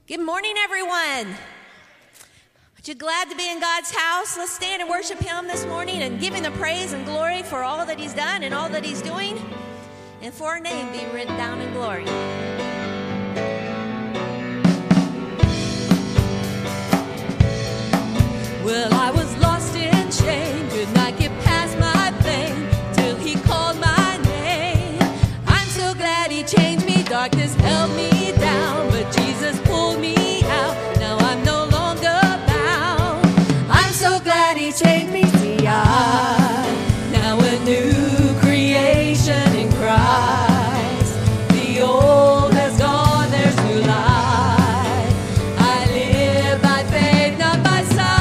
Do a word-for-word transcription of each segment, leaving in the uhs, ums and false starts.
Good morning, everyone. Aren't you glad to be in God's house? Let's stand and worship Him this morning and give Him the praise and glory for all that He's done and all that He's doing, and for our name be written down in glory. Well, I was lost in shame, could not get past my pain, till He called my name. I'm so glad He changed me, darkness held me down, but Jesus pulled me out, now I'm no longer bound. I'm so glad He changed me, see I, now a new creation in Christ. The old has gone, there's new life. I live by faith, not by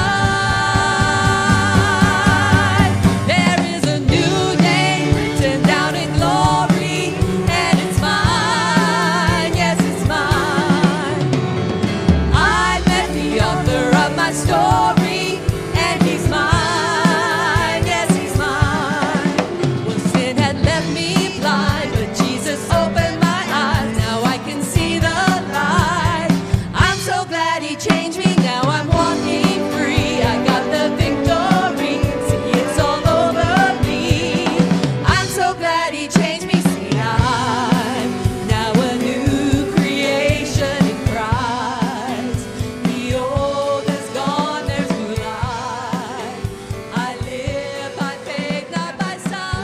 sight. There is a new name written down in glory, and it's mine, yes it's mine. I met the author of my story, and He's mine, yes He's mine. Well, sin had left me blind, but Jesus opened my eyes, now I can see the light. I'm so glad He changed me, now I'm walking free. I got the victory, see it's all over me. I'm so glad He changed me, see I'm now a new creation in Christ. The old has gone, there's new life. I live by faith, not by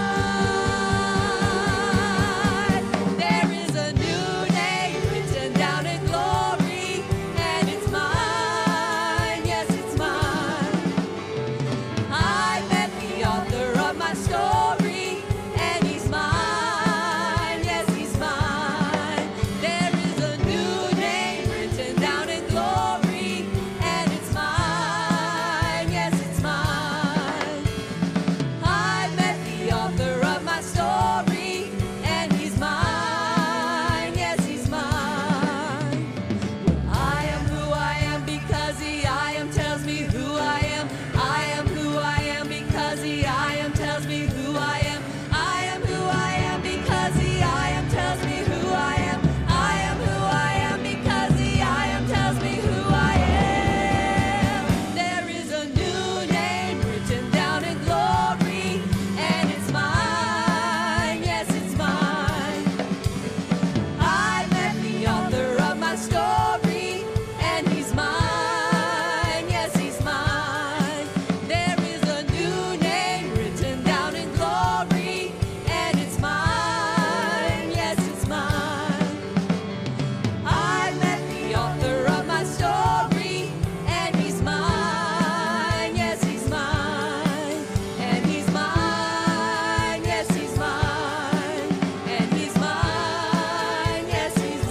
sight. There is a new name written down in glory, and it's mine, yes it's mine. I met the author of my story, and He's mine, yes He's mine. There is a new name written down in glory, and it's mine, yes it's mine. I met the author of my story, and He's mine, yes He's mine. I am who I am because He I am tells me who I am. I am who I am because He I am tells me who I am. I am who I am because He I am tells me who I am. I am who I am because He I am tells me who I am. There is a new name written down in glory, and it's mine, yes it's mine. I met the author of my story, and He's mine, yes He's mine. There is a new name written down in glory, and it's mine, yes it's mine. I met the author of my story, and He's mine, yes He's mine. And He's mine, yes He's mine. And He's mine, yes He's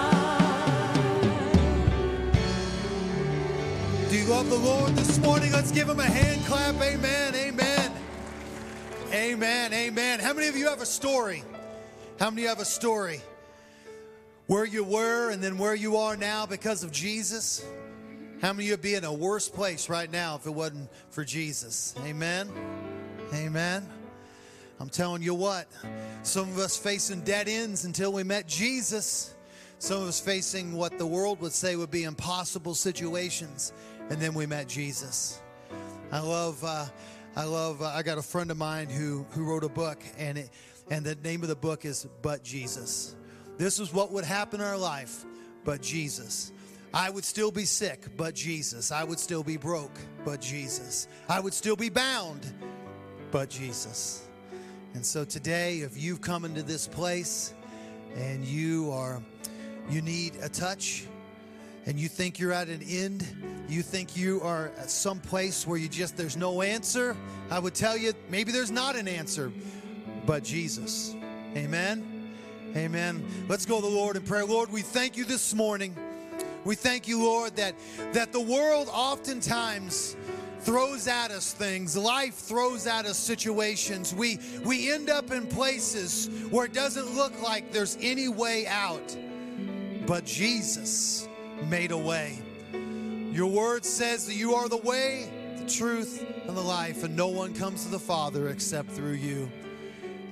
mine. Do you love the Lord this morning? Let's give Him a hand clap. Amen, amen. Amen, amen. How many of you have a story? How many have a story? Where you were and then where you are now because of Jesus? How many of you would be in a worse place right now if it wasn't for Jesus? Amen, amen. I'm telling you what, some of us facing dead ends until we met Jesus. Some of us facing what the world would say would be impossible situations, and then we met Jesus. I love, uh, I love, uh, I got a friend of mine who, who wrote a book, and it, and the name of the book is But Jesus. This is what would happen in our life, but Jesus. I would still be sick, but Jesus. I would still be broke, but Jesus. I would still be bound, but Jesus. And so today, if you've come into this place and you are, you need a touch, and you think you're at an end, you think you are at some place where you just, there's no answer, I would tell you, maybe there's not an answer, but Jesus. Amen? Amen. Let's go to the Lord in prayer. Lord, we thank you this morning. We thank you, Lord, that, that the world oftentimes throws at us things. Life throws at us situations. We, we end up in places where it doesn't look like there's any way out, but Jesus made a way. Your word says that you are the way, the truth, and the life, and no one comes to the Father except through you.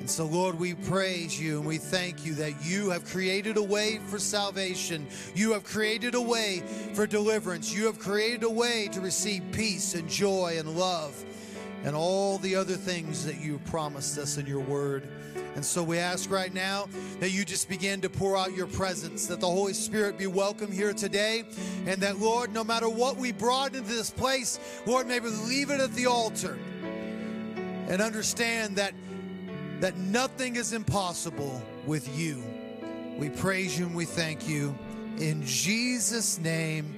And so, Lord, we praise you and we thank you that you have created a way for salvation. You have created a way for deliverance. You have created a way to receive peace and joy and love and all the other things that you promised us in your word. And so we ask right now that you just begin to pour out your presence, that the Holy Spirit be welcome here today, and that, Lord, no matter what we brought into this place, Lord, maybe leave it at the altar and understand that that nothing is impossible with you. We praise you and we thank you. In Jesus' name,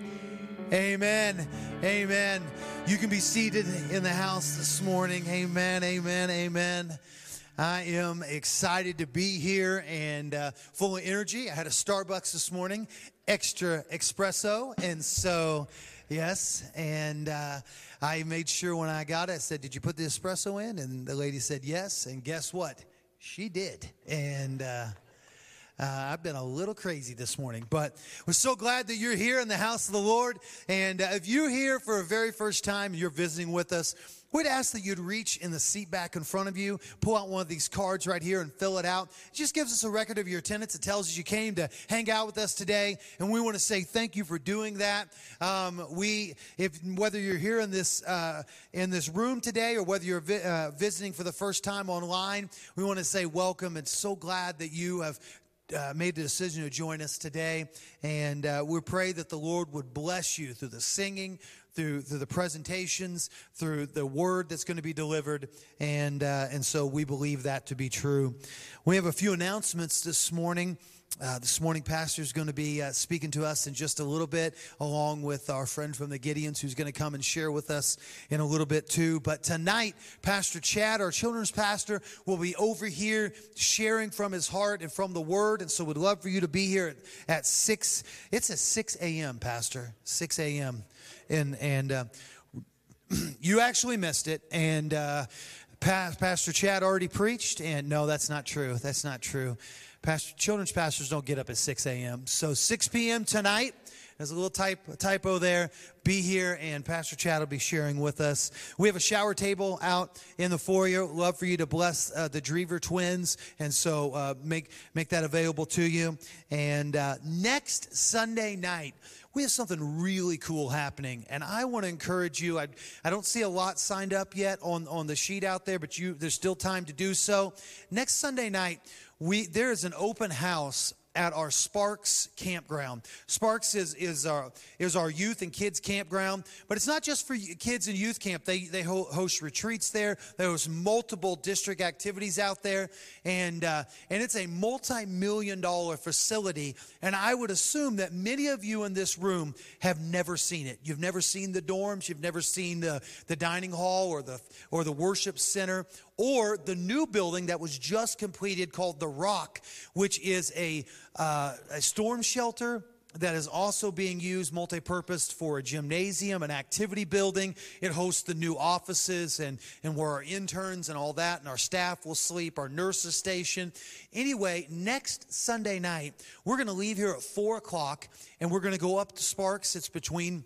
amen. Amen. You can be seated in the house this morning. Amen, amen, amen. I am excited to be here and uh, full of energy. I had a Starbucks this morning, extra espresso, and so, yes, and uh, I made sure when I got it, I said, did you put the espresso in? And the lady said yes, and guess what? She did, and uh, uh, I've been a little crazy this morning, but we're so glad that you're here in the house of the Lord, and uh, if you're here for a very first time, you're visiting with us, we'd ask that you'd reach in the seat back in front of you, pull out one of these cards right here and fill it out. It just gives us a record of your attendance. It tells us you came to hang out with us today, and we want to say thank you for doing that. Um, we, if whether you're here in this uh, in this room today or whether you're vi- uh, visiting for the first time online, we want to say welcome and so glad that you have Uh, made the decision to join us today, and uh, we pray that the Lord would bless you through the singing, through through the presentations, through the word that's going to be delivered, and uh, and so we believe that to be true. We have a few announcements this morning. Uh, this morning, Pastor is going to be uh, speaking to us in just a little bit, along with our friend from the Gideons, who's going to come and share with us in a little bit too. But tonight, Pastor Chad, our children's pastor, will be over here sharing from his heart and from the Word. And so we'd love for you to be here at, at six. It's at six a.m., Pastor, six a.m. And, and uh, you actually missed it. And uh, Pastor Chad already preached. And no, that's not true. That's not true. Pastor, children's pastors don't get up at six a.m. So six p.m. tonight, there's a little type, typo there. Be here, and Pastor Chad will be sharing with us. We have a shower table out in the foyer. Love for you to bless uh, the Drever twins, and so uh, make make that available to you. And uh, next Sunday night, we have something really cool happening, and I want to encourage you. I, I don't see a lot signed up yet on, on the sheet out there, but you there's still time to do so. Next Sunday night, we there is an open house at our Sparks campground. Sparks is is our is our youth and kids campground, but it's not just for kids and youth camp. They they host retreats there. They host multiple district activities out there, and uh, and it's a multi-million dollar facility. And I would assume that many of you in this room have never seen it. You've never seen the dorms. You've never seen the the dining hall or the or the worship center, or the new building that was just completed called The Rock, which is a, uh, a storm shelter that is also being used multi-purpose for a gymnasium, an activity building. It hosts the new offices and, and where our interns and all that and our staff will sleep, our nurses station. Anyway, next Sunday night, we're going to leave here at four o'clock, and we're going to go up to Sparks. It's between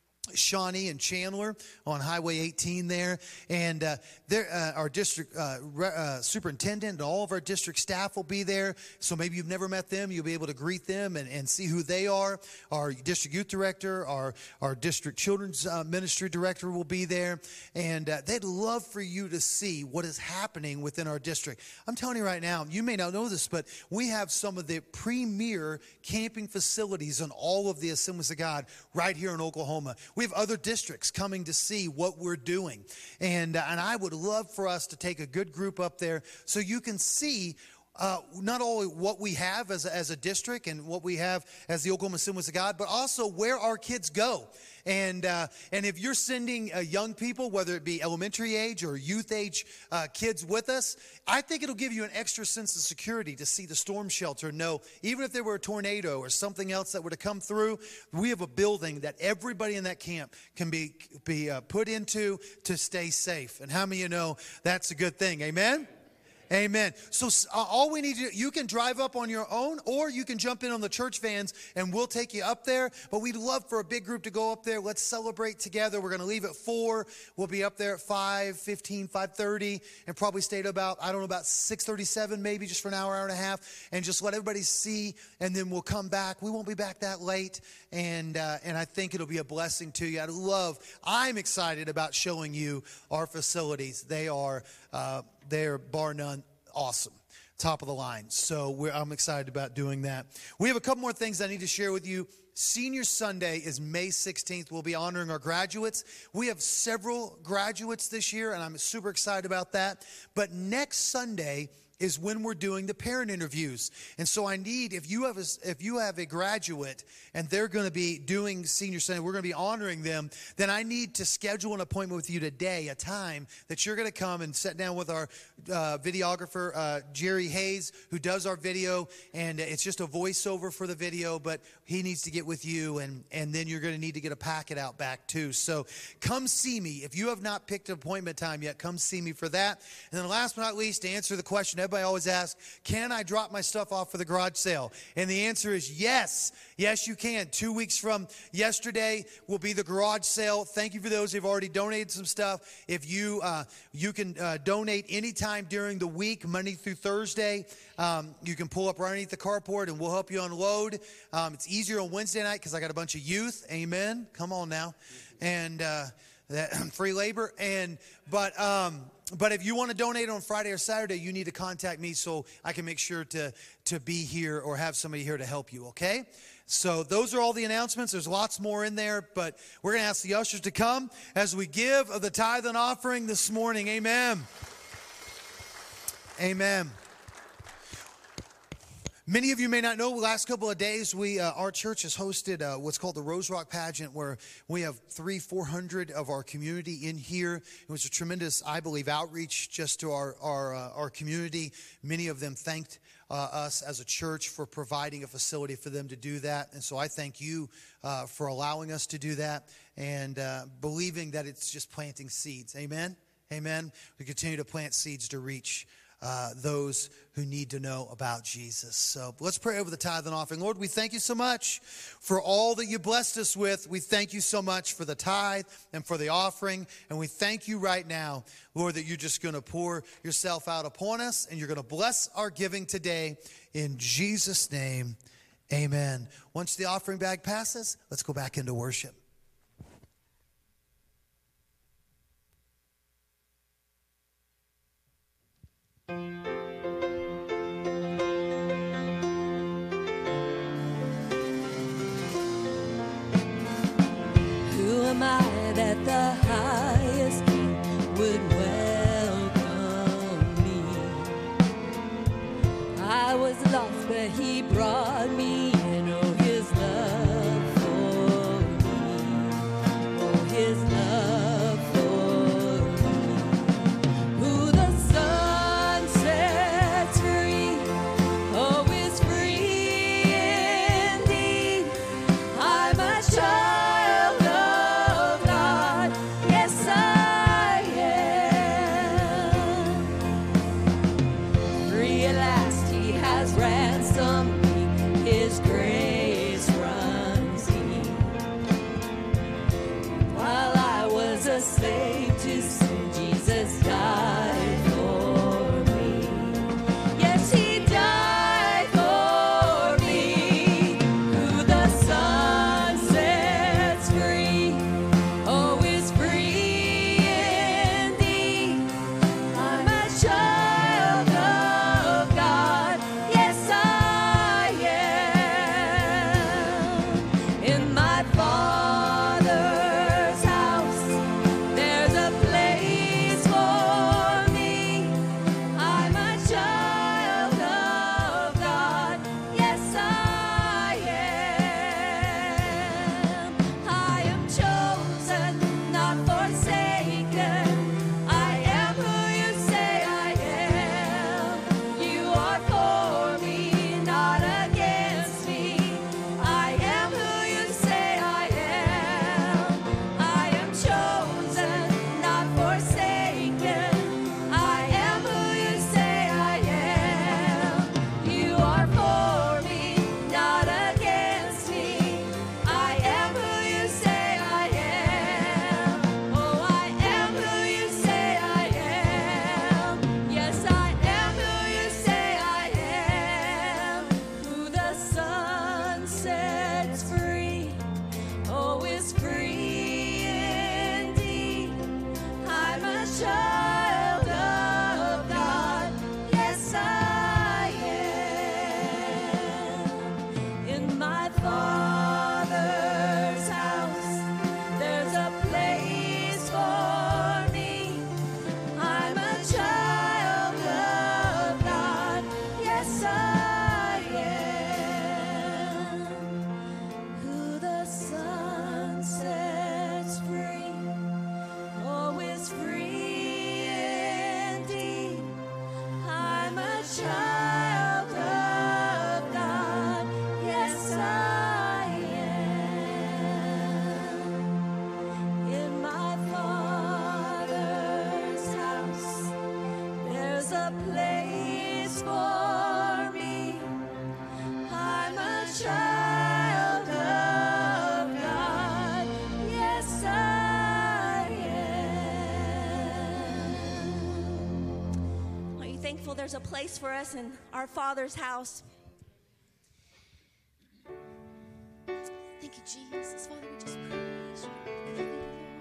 Shawnee and Chandler on Highway eighteen there, and uh, there, uh, our district uh, re- uh, superintendent and all of our district staff will be there. So maybe you've never met them, you'll be able to greet them and, and see who they are. Our district youth director, our our district children's uh, ministry director will be there, and uh, they'd love for you to see what is happening within our district. I'm telling you right now, you may not know this, but we have some of the premier camping facilities in all of the Assemblies of God right here in Oklahoma. We have other districts coming to see what we're doing. And, uh, and I would love for us to take a good group up there so you can see uh, not only what we have as a, as a district and what we have as the Oklahoma Assemblies of God, but also where our kids go. And uh, and if you're sending uh, young people, whether it be elementary age or youth age uh, kids with us, I think it'll give you an extra sense of security to see the storm shelter. Know, even if there were a tornado or something else that were to come through, we have a building that everybody in that camp can be be uh, put into to stay safe. And how many of you know that's a good thing? Amen? Amen. So uh, all we need to do, you can drive up on your own, or you can jump in on the church vans and we'll take you up there. But we'd love for a big group to go up there. Let's celebrate together. We're going to leave at four. We'll be up there at five fifteen, five thirty, and probably stay to about, I don't know, about six thirty-seven maybe, just for an hour, hour and a half, and just let everybody see, and then we'll come back. We won't be back that late, and uh, and I think it'll be a blessing to you. I'd love, I'm excited about showing you our facilities. They are uh, they're bar none awesome, top of the line. So we're, I'm excited about doing that. We have a couple more things I need to share with you. Senior Sunday is May sixteenth. We'll be honoring our graduates. We have several graduates this year, and I'm super excited about that. But next Sunday is when we're doing the parent interviews. And so I need, if you have a, if you have a graduate and they're going to be doing Senior Sunday, we're going to be honoring them, then I need to schedule an appointment with you today, a time that you're going to come and sit down with our uh, videographer, uh, Jerry Hayes, who does our video, and it's just a voiceover for the video, but he needs to get with you, and, and then you're going to need to get a packet out back too. So come see me. If you have not picked an appointment time yet, come see me for that. And then last but not least, to answer the question everybody always asks, can I drop my stuff off for the garage sale? And the answer is yes. Yes, you can. Two weeks from yesterday will be the garage sale. Thank you for those who've already donated some stuff. If you uh, you can uh, donate anytime during the week, Monday through Thursday. Um, you can pull up right underneath the carport and we'll help you unload. Um, it's easier on Wednesday night because I got a bunch of youth. Amen. Come on now. And uh, that free labor. And but um, but if you want to donate on Friday or Saturday, you need to contact me so I can make sure to to be here or have somebody here to help you. Okay. So those are all the announcements. There's lots more in there, but we're going to ask the ushers to come as we give of the tithe and offering this morning. Amen. Amen. Many of you may not know, the last couple of days, we uh, our church has hosted uh, what's called the Rose Rock Pageant, where we have three, four hundred of our community in here. It was a tremendous, I believe, outreach just to our our uh, our community. Many of them thanked uh, us as a church for providing a facility for them to do that, and so I thank you uh, for allowing us to do that and uh, believing that it's just planting seeds. Amen. Amen. We continue to plant seeds to reach Uh, those who need to know about Jesus. So let's pray over the tithe and offering. Lord, we thank you so much for all that you blessed us with. We thank you so much for the tithe and for the offering. And we thank you right now, Lord, that you're just going to pour yourself out upon us and you're going to bless our giving today. In Jesus' name, amen. Once the offering bag passes, let's go back into worship. Who am I that the highest king would welcome me? I was lost, but he brought me in. Oh, his love for me. thankful there's a place for us in our Father's house. Thank you, Jesus. Father, we just praise you. We give you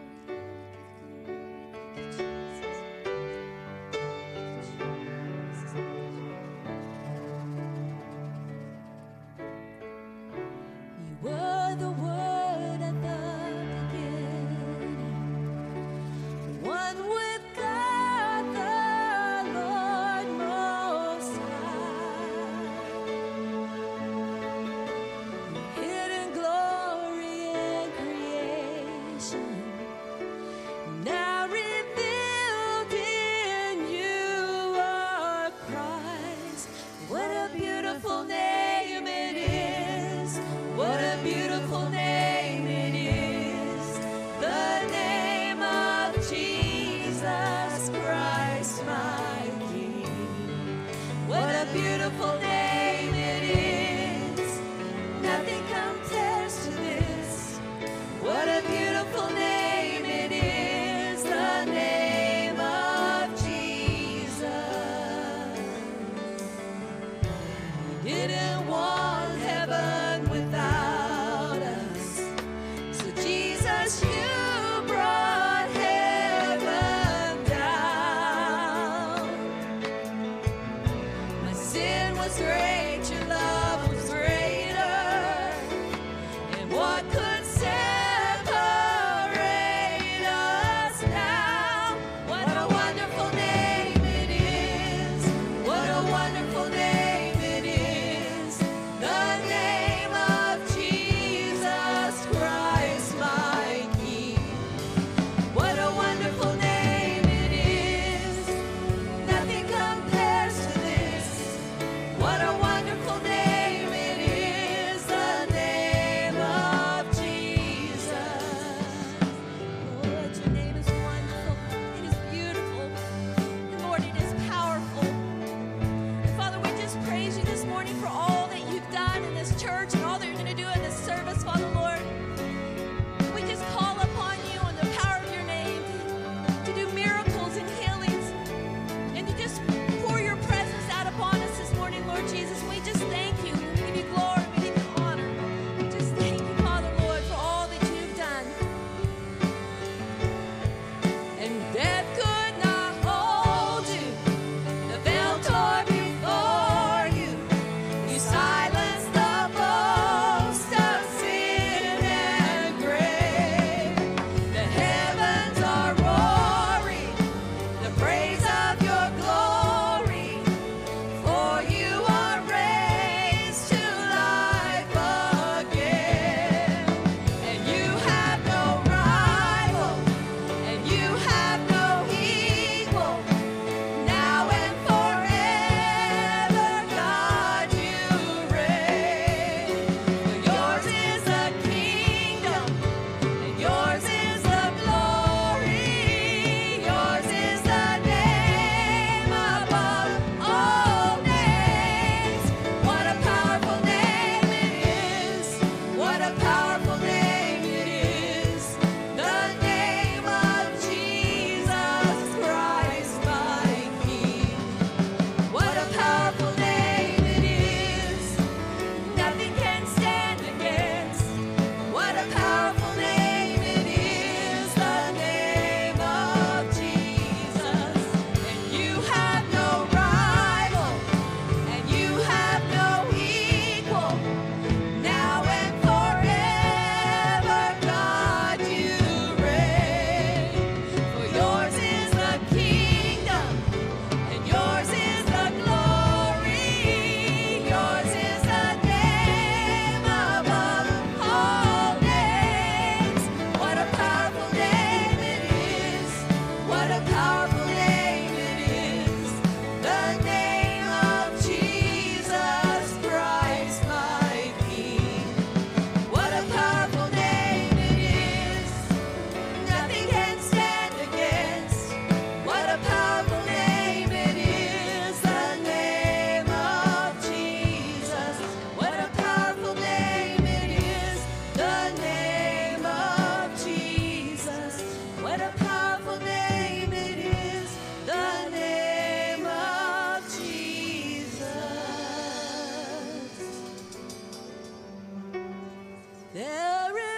glory, Lord. Thank you, Jesus. You were the Word at the beginning, one with God, the Lord Most High. Hidden glory in creation, now revealed in you are Christ. What a beautiful name it is. What a beautiful name.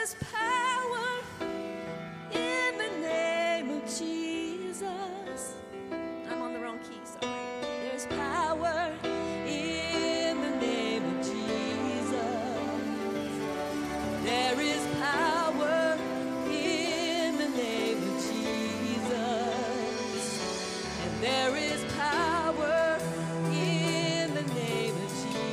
is power in the name of Jesus. I'm on the wrong key, sorry. There's power in the name of Jesus. There is power in the name of Jesus. And there is power in the name of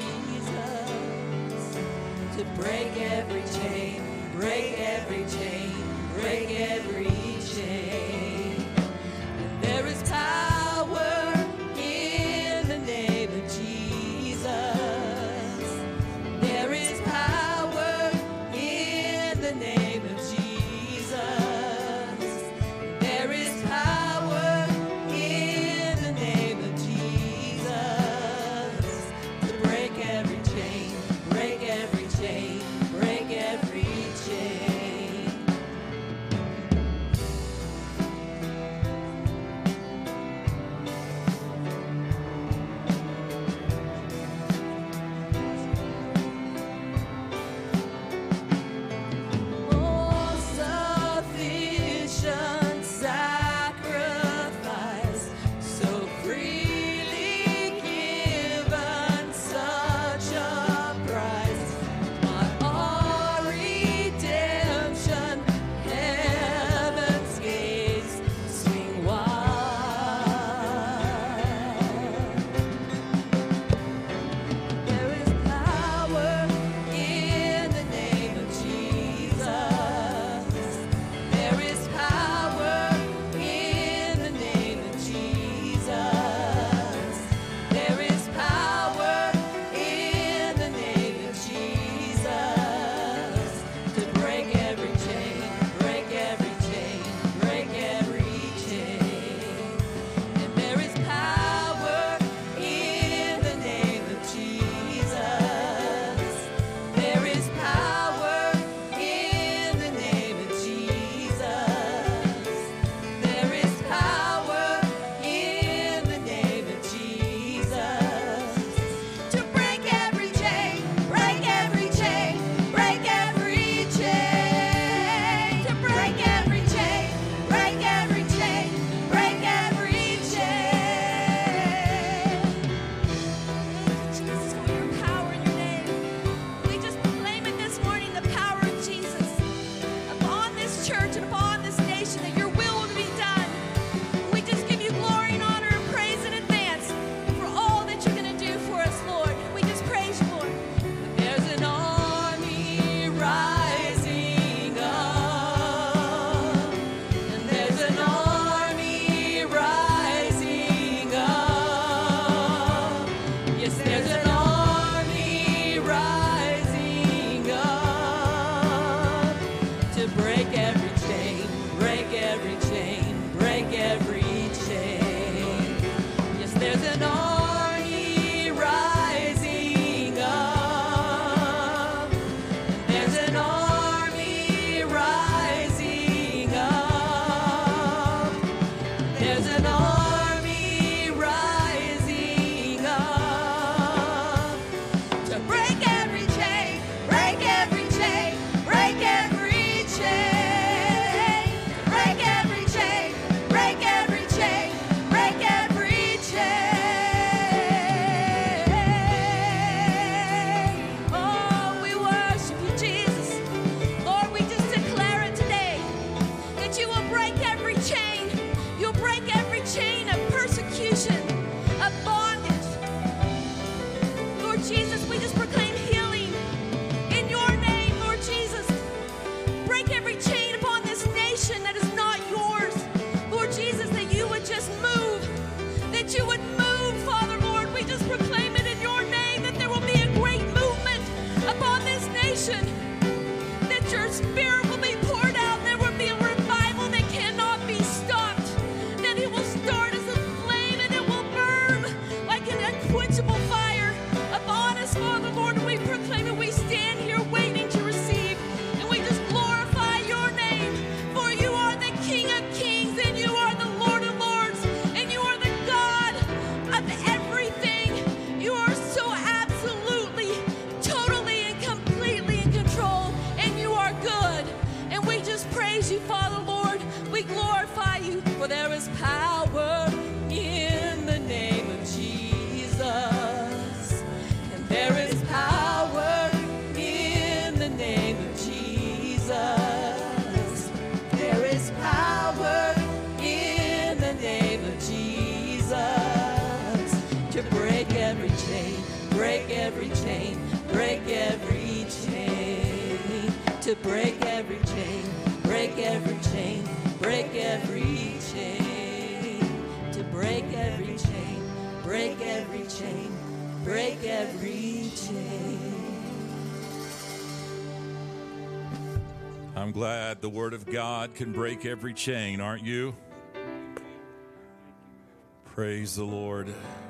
Jesus to break every chain, break every chain, break every chain. And there is power in the name of Jesus. There is power in the name of Jesus. There is power in the name of Jesus to break every chain, break every chain, break every chain. Oh, sufficient sacrifice, so freely given, such a price. On our redemption, heaven's gates swing wide. There is power in the name of Jesus. There is power in the name of Jesus. There is power in the name of Jesus to break every chain, break every chain, break every chain. And there is power in the name of Jesus. There is power in the name of Jesus. There is power in the name of Jesus to break every chain, break every chain, break every chain, to break every chain, break every chain, break every chain. Jesus, for your power in your name. We just proclaim it this morning, the power of Jesus upon this church and upon this nation, that your will will be done. We just give you glory and honor and praise in advance for all that you're going to do for us, Lord. We just praise you, Lord. There's an army rising up, and there's an army rising up. Yes, there's an army rising up to break every chain, to break every chain, break every chain, break every chain, to break every chain, break every chain, break every chain. I'm glad the Word of God can break every chain, aren't you? Praise the Lord.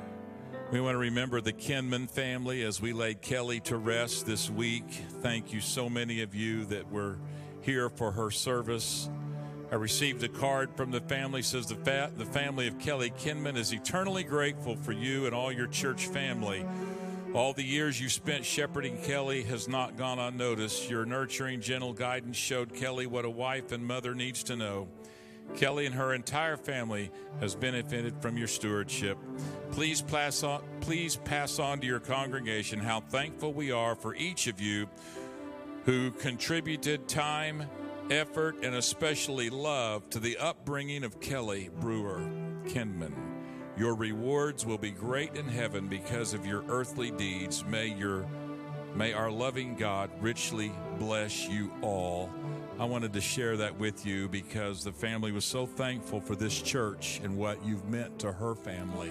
We want to remember the Kinman family as we laid Kelly to rest this week. Thank you, so many of you that were here for her service. I received a card from the family. It says the, fa- the family of Kelly Kinman is eternally grateful for you and all your church family. All the years you spent shepherding Kelly has not gone unnoticed. Your nurturing, gentle guidance showed Kelly what a wife and mother needs to know. Kelly and her entire family has benefited from your stewardship. Please pass on, please pass on to your congregation how thankful we are for each of you who contributed time, effort, and especially love to the upbringing of Kelly Brewer Kinman. Your rewards will be great in heaven because of your earthly deeds. May your, may our loving God richly bless you all. I wanted to share that with you because the family was so thankful for this church and what you've meant to her family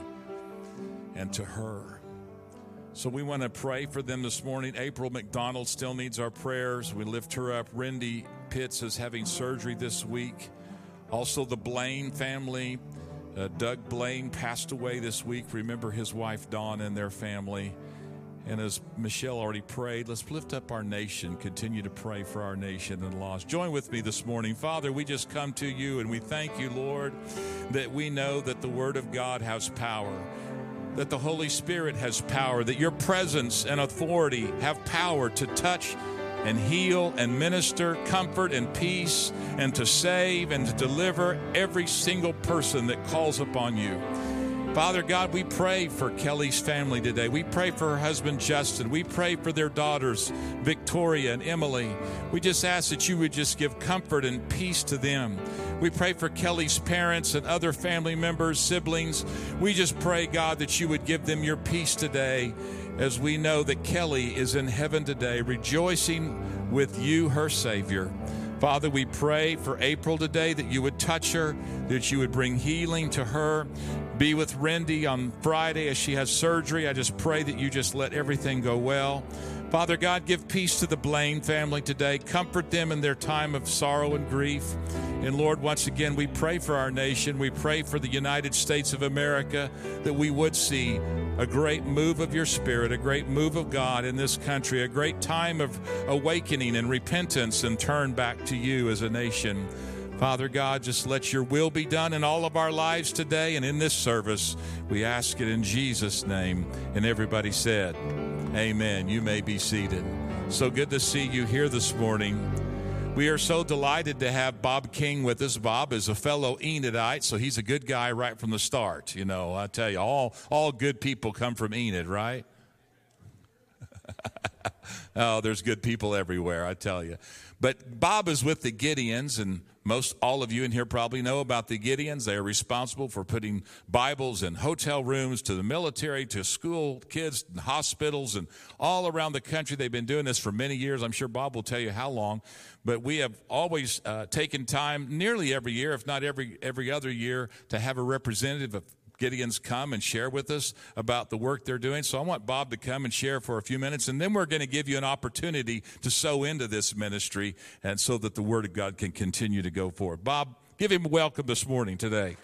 and to her. So we want to pray for them this morning. April McDonald still needs our prayers. We lift her up. Randy Pitts is having surgery this week. Also the Blaine family. Uh, Doug Blaine passed away this week. Remember his wife Dawn and their family. And as Michelle already prayed, let's lift up our nation. Continue to pray for our nation and lost. Join with me this morning. Father, we just come to you and we thank you, Lord, that we know that the Word of God has power, that the Holy Spirit has power, that your presence and authority have power to touch and heal and minister comfort and peace and to save and to deliver every single person that calls upon you. Father God, we pray for Kelly's family today. We pray for her husband, Justin. We pray for their daughters, Victoria and Emily. We just ask that you would just give comfort and peace to them. We pray for Kelly's parents and other family members, siblings. We just pray, God, that you would give them your peace today as we know that Kelly is in heaven today, rejoicing with you, her Savior. Father, we pray for April today that you would touch her, that you would bring healing to her. Be with Randy on Friday as she has surgery. I just pray that you just let everything go well. Father God, give peace to the Blaine family today. Comfort them in their time of sorrow and grief. And Lord, once again, we pray for our nation. We pray for the United States of America, that we would see a great move of your Spirit, a great move of God in this country, a great time of awakening and repentance and turn back to you as a nation. Father God, just let your will be done in all of our lives today and in this service. We ask it in Jesus' name. And everybody said, amen. You may be seated. So good to see you here this morning. We are so delighted to have Bob King with us. Bob is a fellow Enidite, so he's a good guy right from the start. You know, I tell you, all, all good people come from Enid, right? Oh, there's good people everywhere, I tell you. But Bob is with the Gideons, and most all of you in here probably know about the Gideons. They are responsible for putting Bibles in hotel rooms, to the military, to school kids, and hospitals, and all around the country. They've been doing this for many years. I'm sure Bob will tell you how long. But we have always uh, taken time, nearly every year, if not every every other year, to have a representative of Gideons come and share with us about the work they're doing. So I want Bob to come and share for a few minutes, and then we're going to give you an opportunity to sow into this ministry and so that the Word of God can continue to go forward. Bob, give him a welcome this morning today.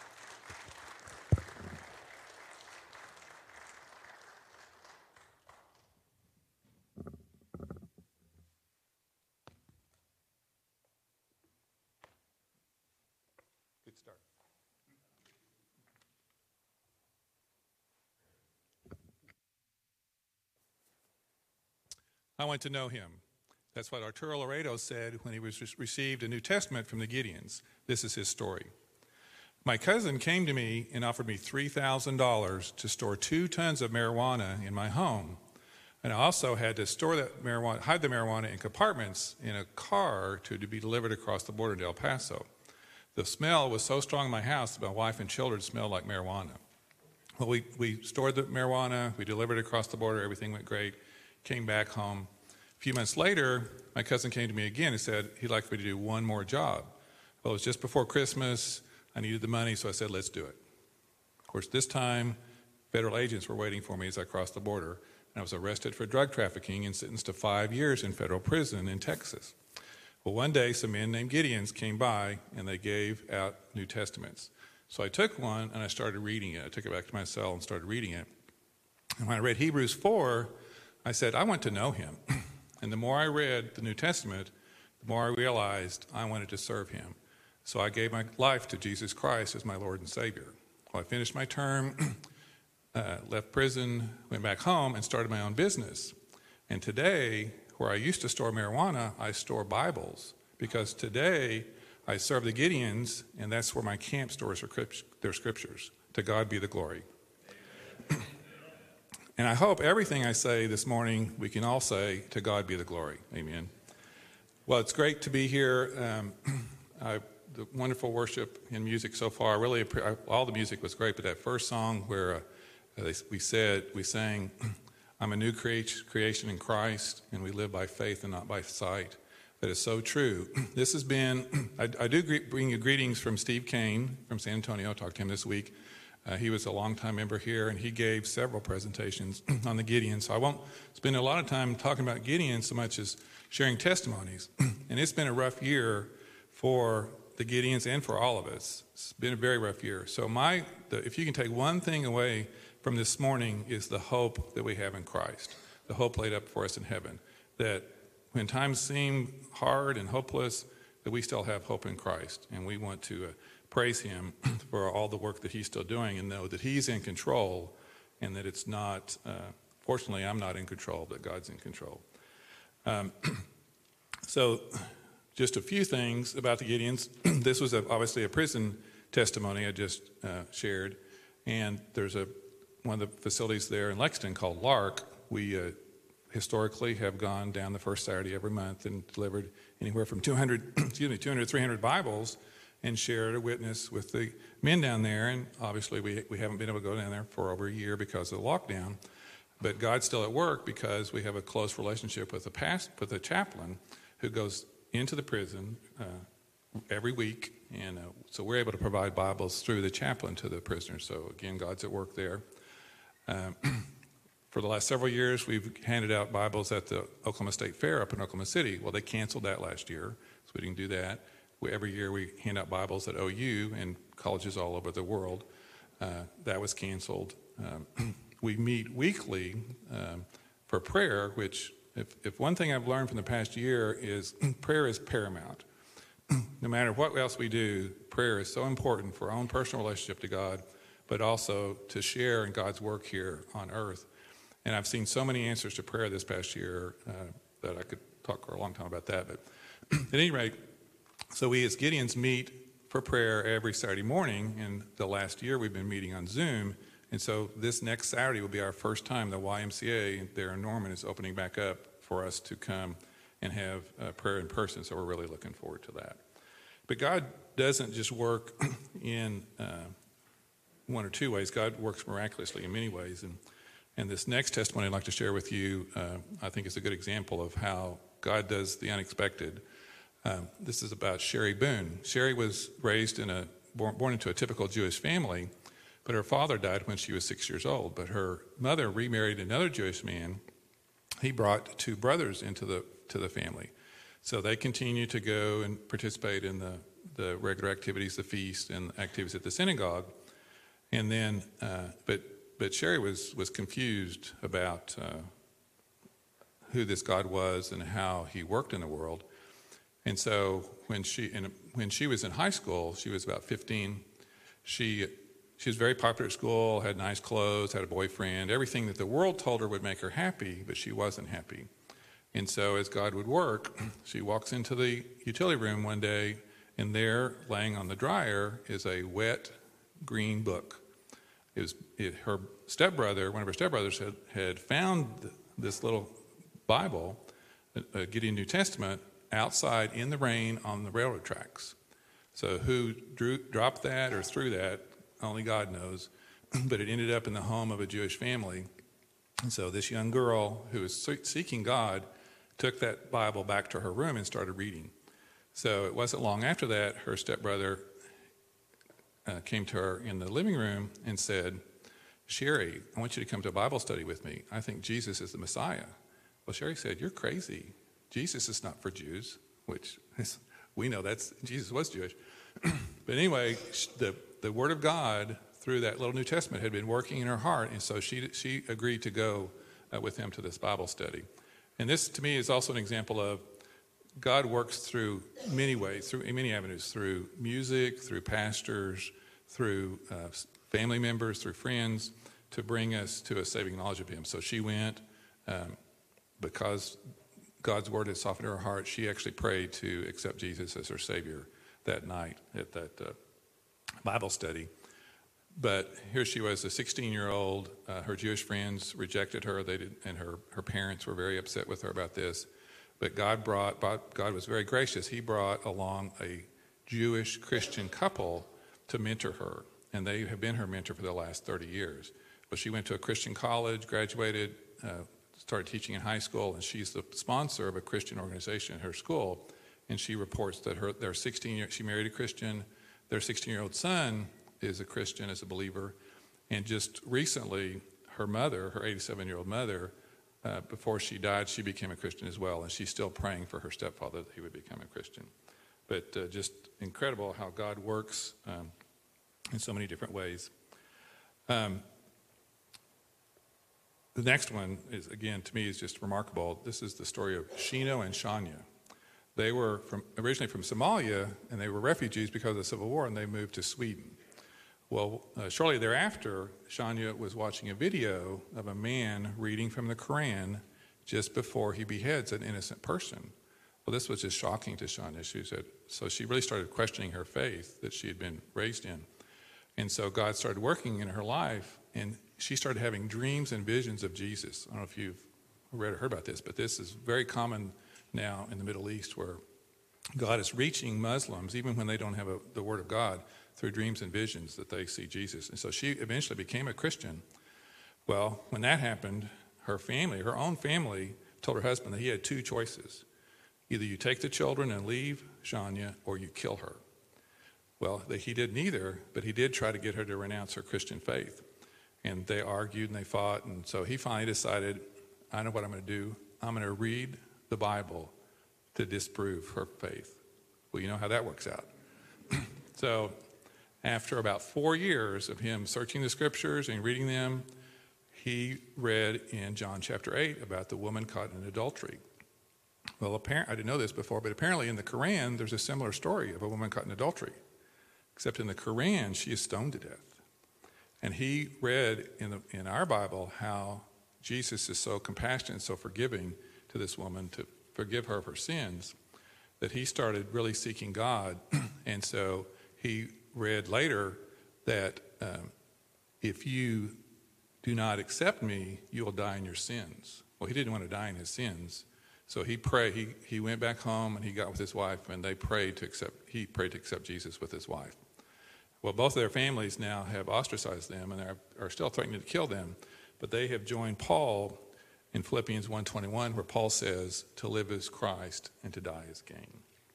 Good start. I want to know him. That's what Arturo Laredo said when he was received a New Testament from the Gideons. This is his story. My cousin came to me and offered me three thousand dollars to store two tons of marijuana in my home. And I also had to store that marijuana, hide the marijuana in compartments in a car to, to be delivered across the border to El Paso. The smell was so strong in my house that my wife and children smelled like marijuana. Well, we, we stored the marijuana, we delivered it across the border, everything went great. Came back home. A few months later, my cousin came to me again and said he'd like for me to do one more job. Well, it was just before Christmas. I needed the money, so I said, let's do it. Of course, this time, federal agents were waiting for me as I crossed the border, and I was arrested for drug trafficking and sentenced to five years in federal prison in Texas. Well, one day, some men named Gideons came by, and they gave out New Testaments. So I took one, and I started reading it. I took it back to my cell and started reading it. And when I read Hebrews four, I said, I want to know him. And the more I read the New Testament, the more I realized I wanted to serve him. So I gave my life to Jesus Christ as my Lord and Savior. Well, I finished my term, uh, left prison, went back home, and started my own business. And today, where I used to store marijuana, I store Bibles. Because today, I serve the Gideons, and that's where my camp stores their scriptures. To God be the glory. And I hope everything I say this morning, we can all say, to God be the glory. Amen. Well, it's great to be here. Um, I, the wonderful worship and music so far. Really, all the music was great, but that first song where uh, they, we said, we sang, I'm a new crea- creation in Christ, and we live by faith and not by sight. That is so true. This has been, I, I do greet, bring you greetings from Steve Kane from San Antonio. I talked to him this week. Uh, he was a longtime member here, and he gave several presentations on the Gideons. So I won't spend a lot of time talking about Gideons so much as sharing testimonies. And it's been a rough year for the Gideons and for all of us. It's been a very rough year. So my, the, if you can take one thing away from this morning, is the hope that we have in Christ, the hope laid up for us in heaven, that when times seem hard and hopeless, that we still have hope in Christ, and we want to uh, praise him for all the work that he's still doing and know that he's in control, and that it's not, uh, fortunately, I'm not in control, but God's in control. Um, so just a few things about the Gideons. This was a, obviously a prison testimony I just uh, shared, and there's a one of the facilities there in Lexington called Lark. We uh, historically have gone down the first Saturday every month and delivered anywhere from two hundred, excuse me, two hundred, three hundred Bibles and shared a witness with the men down there. And obviously we we haven't been able to go down there for over a year because of the lockdown. But God's still at work because we have a close relationship with the past, with the chaplain who goes into the prison uh, every week. And uh, so we're able to provide Bibles through the chaplain to the prisoners. So again, God's at work there. Um, For the last several years, we've handed out Bibles at the Oklahoma State Fair up in Oklahoma City. Well, they canceled that last year, so we didn't do that. We, every year we hand out Bibles at O U and colleges all over the world. Uh, that was canceled. Um, we meet weekly um, for prayer, which if, if one thing I've learned from the past year is prayer is paramount. No matter what else we do, prayer is so important for our own personal relationship to God, but also to share in God's work here on earth. And I've seen so many answers to prayer this past year uh, that I could talk for a long time about that. But at any rate, so we as Gideons meet for prayer every Saturday morning. And the last year we've been meeting on Zoom. And so this next Saturday will be our first time the Y M C A there in Norman is opening back up for us to come and have uh, prayer in person. So we're really looking forward to that. But God doesn't just work in uh, one or two ways. God works miraculously in many ways. And And this next testimony I'd like to share with you, uh, I think is a good example of how God does the unexpected. Um, this is about Sherry Boone. Sherry was raised in a, born, born into a typical Jewish family, but her father died when she was six years old. But her mother remarried another Jewish man. He brought two brothers into the to the family. So they continue to go and participate in the, the regular activities, the feast, and activities at the synagogue. And then, uh, but But Sherry was, was confused about uh, who this God was and how he worked in the world. And so when she in, when she was in high school, she was about fifteen, she she was very popular at school, had nice clothes, had a boyfriend, everything that the world told her would make her happy, but she wasn't happy. And so as God would work, she walks into the utility room one day, and there, laying on the dryer, is a wet green book. It was, it, her stepbrother, one of her stepbrothers, had, had found this little Bible, uh, Gideon New Testament, outside in the rain on the railroad tracks. So who drew, dropped that or threw that, only God knows. But it ended up in the home of a Jewish family. And so this young girl who was seeking God took that Bible back to her room and started reading. So it wasn't long after that, her stepbrother uh, came to her in the living room and said, Sherry, I want you to come to a Bible study with me. I think Jesus is the Messiah. Well, Sherry said, you're crazy. Jesus is not for Jews, which is, we know that's, Jesus was Jewish. But anyway, the, the Word of God through that little New Testament had been working in her heart, and so she she agreed to go uh, with him to this Bible study. And this, to me, is also an example of God works through many ways, through many avenues, through music, through pastors, through uh, family members, through friends, to bring us to a saving knowledge of him. So she went, um, because God's word had softened her heart, she actually prayed to accept Jesus as her Savior that night at that uh, Bible study. But here she was, a sixteen-year-old. Uh, her Jewish friends rejected her, they did, and her, her parents were very upset with her about this. But God brought, God was very gracious. He brought along a Jewish Christian couple to mentor her, and they have been her mentor for the last thirty years. But she went to a Christian college, graduated, uh, started teaching in high school, and she's the sponsor of a Christian organization at her school. And she reports that her their sixteen year, she married a Christian. Their sixteen-year-old son is a Christian, is a believer. And just recently, her mother, her eighty-seven-year-old mother, uh, before she died, she became a Christian as well. And she's still praying for her stepfather that he would become a Christian. But uh, just incredible how God works um, in so many different ways. Um, the next one is, again, to me, is just remarkable. This is the story of Shino and Shanya. They were from, originally from Somalia, and they were refugees because of the Civil War, and they moved to Sweden. Well, uh, shortly thereafter, Shanya was watching a video of a man reading from the Quran just before he beheads an innocent person. Well, this was just shocking to Shanya. She said, so she really started questioning her faith that she had been raised in. And so God started working in her life, and she started having dreams and visions of Jesus. I don't know if you've read or heard about this, but this is very common now in the Middle East, where God is reaching Muslims, even when they don't have a, the Word of God, through dreams and visions that they see Jesus. And so she eventually became a Christian. Well, when that happened, her family, her own family, told her husband that he had two choices. Either you take the children and leave Shanya, or you kill her. Well, he did neither, but he did try to get her to renounce her Christian faith. And they argued and they fought, and so he finally decided, I know what I'm going to do. I'm going to read the Bible to disprove her faith. Well, you know how that works out. So after about four years of him searching the scriptures and reading them, he read in John chapter eight about the woman caught in adultery. Well, apparently, I didn't know this before, but apparently in the Quran, there's a similar story of a woman caught in adultery. Except in the Quran, she is stoned to death. And he read in, the, in our Bible how Jesus is so compassionate and so forgiving to this woman to forgive her of her sins, that he started really seeking God. And so he read later that um, if you do not accept me, you will die in your sins. Well, he didn't want to die in his sins. So he prayed, he, he went back home and he got with his wife, and they prayed to accept, he prayed to accept Jesus with his wife. Well, both of their families now have ostracized them and are, are still threatening to kill them, but they have joined Paul in Philippians one twenty-one, where Paul says, to live is Christ and to die is gain.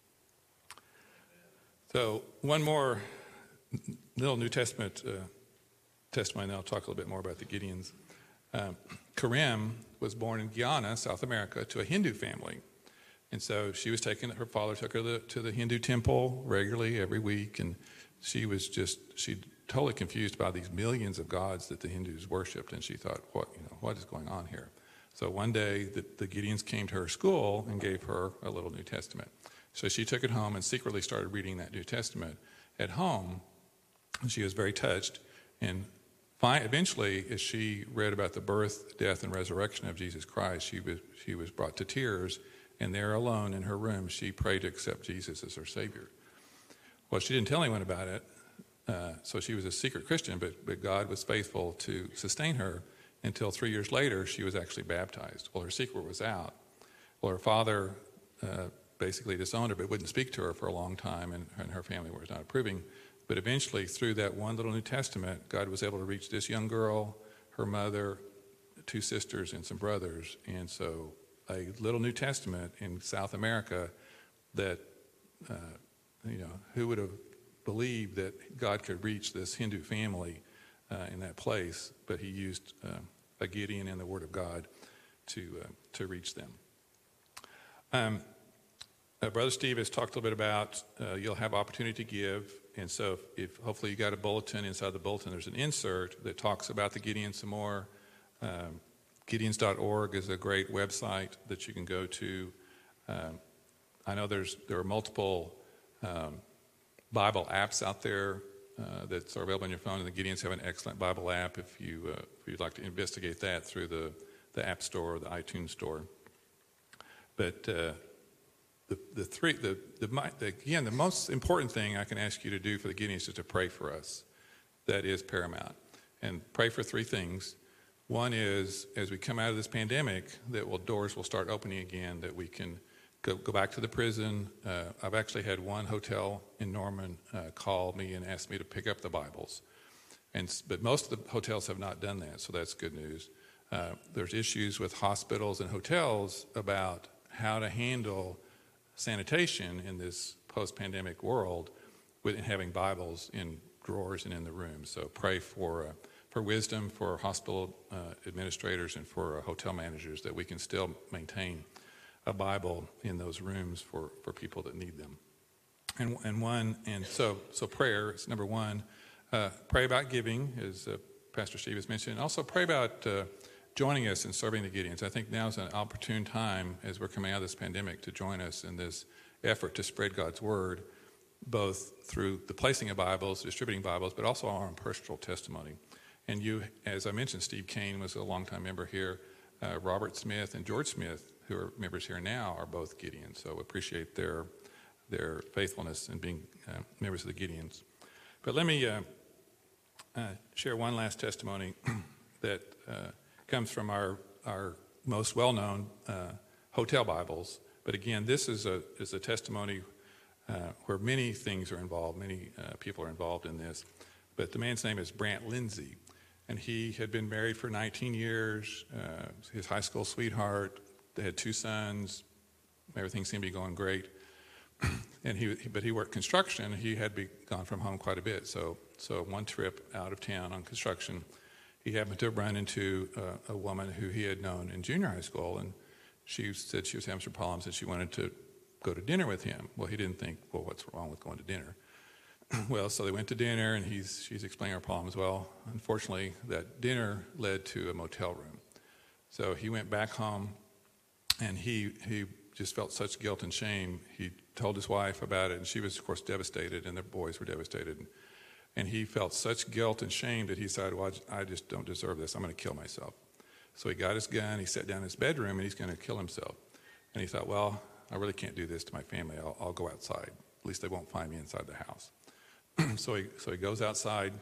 So one more little New Testament uh, testimony, and I'll talk a little bit more about the Gideons. Um, Karim was born in Guyana, South America, to a Hindu family. And so she was taken, her father took her to the, to the Hindu temple regularly every week, and she was just, she totally confused by these millions of gods that the Hindus worshipped, and she thought, what, you know, what is going on here? So one day, the, the Gideons came to her school and gave her a little New Testament. So she took it home and secretly started reading that New Testament at home. And she was very touched. And fi- eventually, as she read about the birth, death, and resurrection of Jesus Christ, she was, she was brought to tears. And there alone in her room, she prayed to accept Jesus as her Savior. Well, she didn't tell anyone about it. Uh, so she was a secret Christian, but, but God was faithful to sustain her until three years later, she was actually baptized. Well, her secret was out. Well, her father uh, basically disowned her, but wouldn't speak to her for a long time, and, and her family was not approving. But eventually, through that one little New Testament, God was able to reach this young girl, her mother, two sisters, and some brothers. And so a little New Testament in South America that, uh, you know, who would have believed that God could reach this Hindu family uh, in that place, but he used uh, a Gideon and the Word of God to uh, to reach them. Um, uh, Brother Steve has talked a little bit about uh, you'll have opportunity to give, and so if, if hopefully you got a bulletin. Inside the bulletin there's an insert that talks about the Gideon some more. Um, Gideons dot org is a great website that you can go to. Um, I know there's there are multiple um, Bible apps out there uh, that are available on your phone, and the Gideons have an excellent Bible app if you uh, if you'd like to investigate that through the, the App Store or the iTunes Store. But uh, the the three the, the the again the most important thing I can ask you to do for the Gideons is to pray for us. That is paramount, and pray for three things. One is, as we come out of this pandemic, that will, doors will start opening again, that we can go, go back to the prison. Uh, I've actually had one hotel in Norman uh, call me and ask me to pick up the Bibles. And, but most of the hotels have not done that, so that's good news. Uh, there's issues with hospitals and hotels about how to handle sanitation in this post-pandemic world with having Bibles in drawers and in the room. So pray for... Uh, for wisdom for hospital uh, administrators and for uh, hotel managers, that we can still maintain a Bible in those rooms for, for people that need them. And and one and so so prayer is number one. Uh, pray about giving, as uh, Pastor Steve has mentioned, and also pray about uh, joining us in serving the Gideons. I think now is an opportune time as we're coming out of this pandemic to join us in this effort to spread God's word, both through the placing of Bibles, distributing Bibles, but also our own personal testimony. And you, as I mentioned, Steve Kane was a longtime member here. Uh, Robert Smith and George Smith, who are members here now, are both Gideons. So appreciate their their faithfulness in being uh, members of the Gideons. But let me uh, uh, share one last testimony that uh, comes from our our most well-known uh, hotel Bibles. But again, this is a is a testimony uh, where many things are involved. Many uh, people are involved in this. But the man's name is Brant Lindsay. And he had been married for nineteen years, uh, his high school sweetheart. They had two sons. Everything seemed to be going great. and he, But he worked construction. He had be gone from home quite a bit. So so one trip out of town on construction, he happened to run into uh, a woman who he had known in junior high school. And she said she was having some problems and she wanted to go to dinner with him. Well, he didn't think, well, what's wrong with going to dinner? Well, so they went to dinner, and he's she's explaining our problems. Well, unfortunately, that dinner led to a motel room. So he went back home, and he he just felt such guilt and shame. He told his wife about it, and she was, of course, devastated, and the boys were devastated. And he felt such guilt and shame that he decided, well, I just don't deserve this. I'm going to kill myself. So he got his gun, he sat down in his bedroom, and he's going to kill himself. And he thought, well, I really can't do this to my family. I'll, I'll go outside. At least they won't find me inside the house. so he so he goes outside,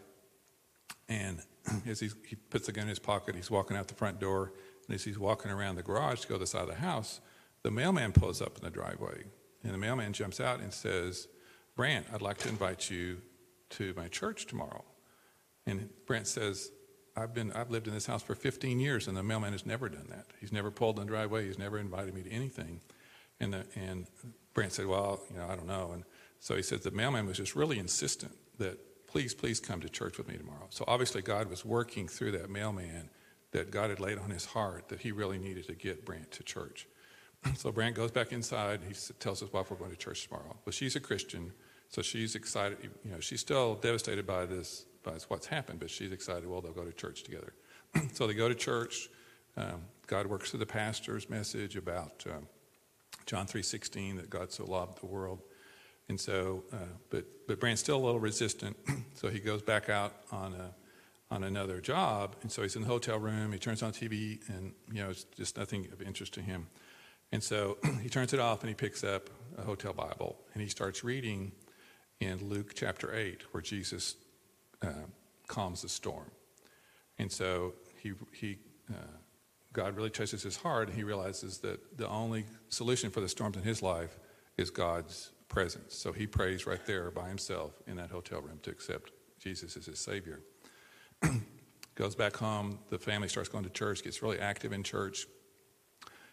and as he's, he puts the gun in his pocket, he's walking out the front door, and as he's walking around the garage to go to the side of the house, the mailman pulls up in the driveway, and the mailman jumps out and says, Brant, I'd like to invite you to my church tomorrow. And Brant says, I've been I've lived in this house for fifteen years, and the mailman has never done that. He's never pulled in the driveway. He's never invited me to anything. And the, and Brant said, well, you know, I don't know. And so he said the mailman was just really insistent that please, please come to church with me tomorrow. So obviously God was working through that mailman, that God had laid on his heart that he really needed to get Brant to church. So Brant goes back inside. He tells his wife we're going to church tomorrow. Well, she's a Christian, so she's excited. You know, she's still devastated by this, by what's happened, but she's excited. Well, they'll go to church together. So they go to church. Um, God works through the pastor's message about um, John three sixteen, that God so loved the world. And so, uh, but but Brant's still a little resistant, so he goes back out on a on another job, and so he's in the hotel room. He turns on T V, and you know it's just nothing of interest to him. And so he turns it off, and he picks up a hotel Bible, and he starts reading in Luke chapter eight, where Jesus uh, calms the storm. And so he he uh, God really touches his heart, and he realizes that the only solution for the storms in his life is God's presence. So he prays right there by himself in that hotel room to accept Jesus as his Savior. Goes back home. The family starts going to church, gets really active in church.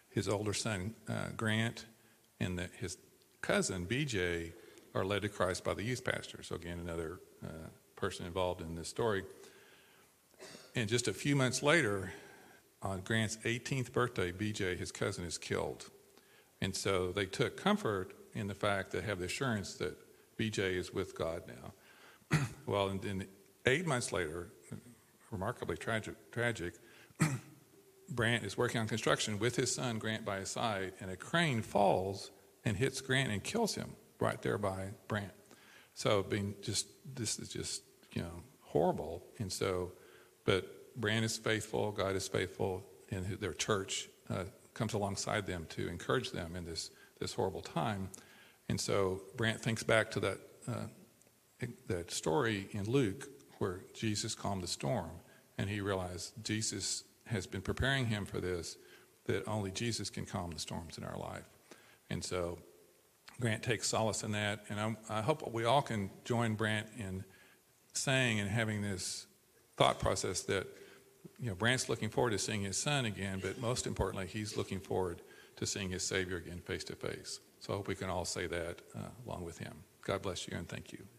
his older son, uh, Grant, and the, his cousin, B J, are led to Christ by the youth pastor. So again, another uh, person involved in this story. And just a few months later, on Grant's eighteenth birthday, B J, his cousin, is killed. And so they took comfort in the fact that have the assurance that B J is with God now. Well, and then eight months later, remarkably tragic, tragic Brant is working on construction with his son, Grant, by his side, and a crane falls and hits Grant and kills him right there by Brant. So being just, this is just, you know, horrible. And so, but Brant is faithful, God is faithful, and their church uh, comes alongside them to encourage them in this, this horrible time. And so Brant thinks back to that, uh, that story in Luke where Jesus calmed the storm, and he realized Jesus has been preparing him for this, that only Jesus can calm the storms in our life. And so Grant takes solace in that, and I'm, I hope we all can join Brant in saying and having this thought process that, you know, Brant's looking forward to seeing his son again, but most importantly, he's looking forward to seeing his Savior again face to face. So I hope we can all say that uh, along with him. God bless you, and thank you.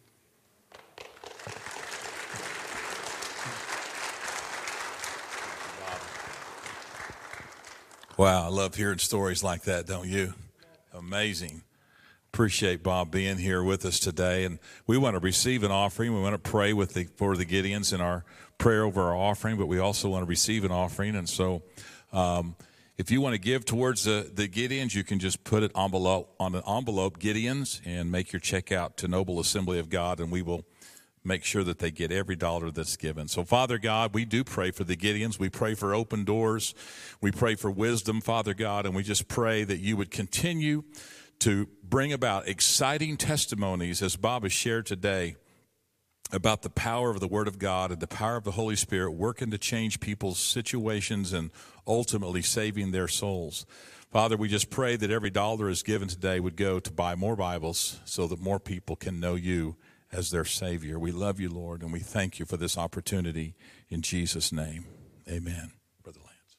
Wow, I love hearing stories like that, don't you? Amazing. Appreciate Bob being here with us today. And we want to receive an offering. We want to pray with the, for the Gideons in our prayer over our offering, but we also want to receive an offering. And so um, if you want to give towards the, the Gideons, you can just put it envelope, on an envelope, Gideons, and make your check out to Noble Assembly of God, and we will make sure that they get every dollar that's given. So, Father God, we do pray for the Gideons. We pray for open doors. We pray for wisdom, Father God, and we just pray that you would continue to bring about exciting testimonies, as Bob has shared today, about the power of the Word of God and the power of the Holy Spirit working to change people's situations and ultimately saving their souls. Father, we just pray that every dollar is given today would go to buy more Bibles so that more people can know you as their Savior. We love you, Lord, and we thank you for this opportunity in Jesus' name. Amen. Brother Lance.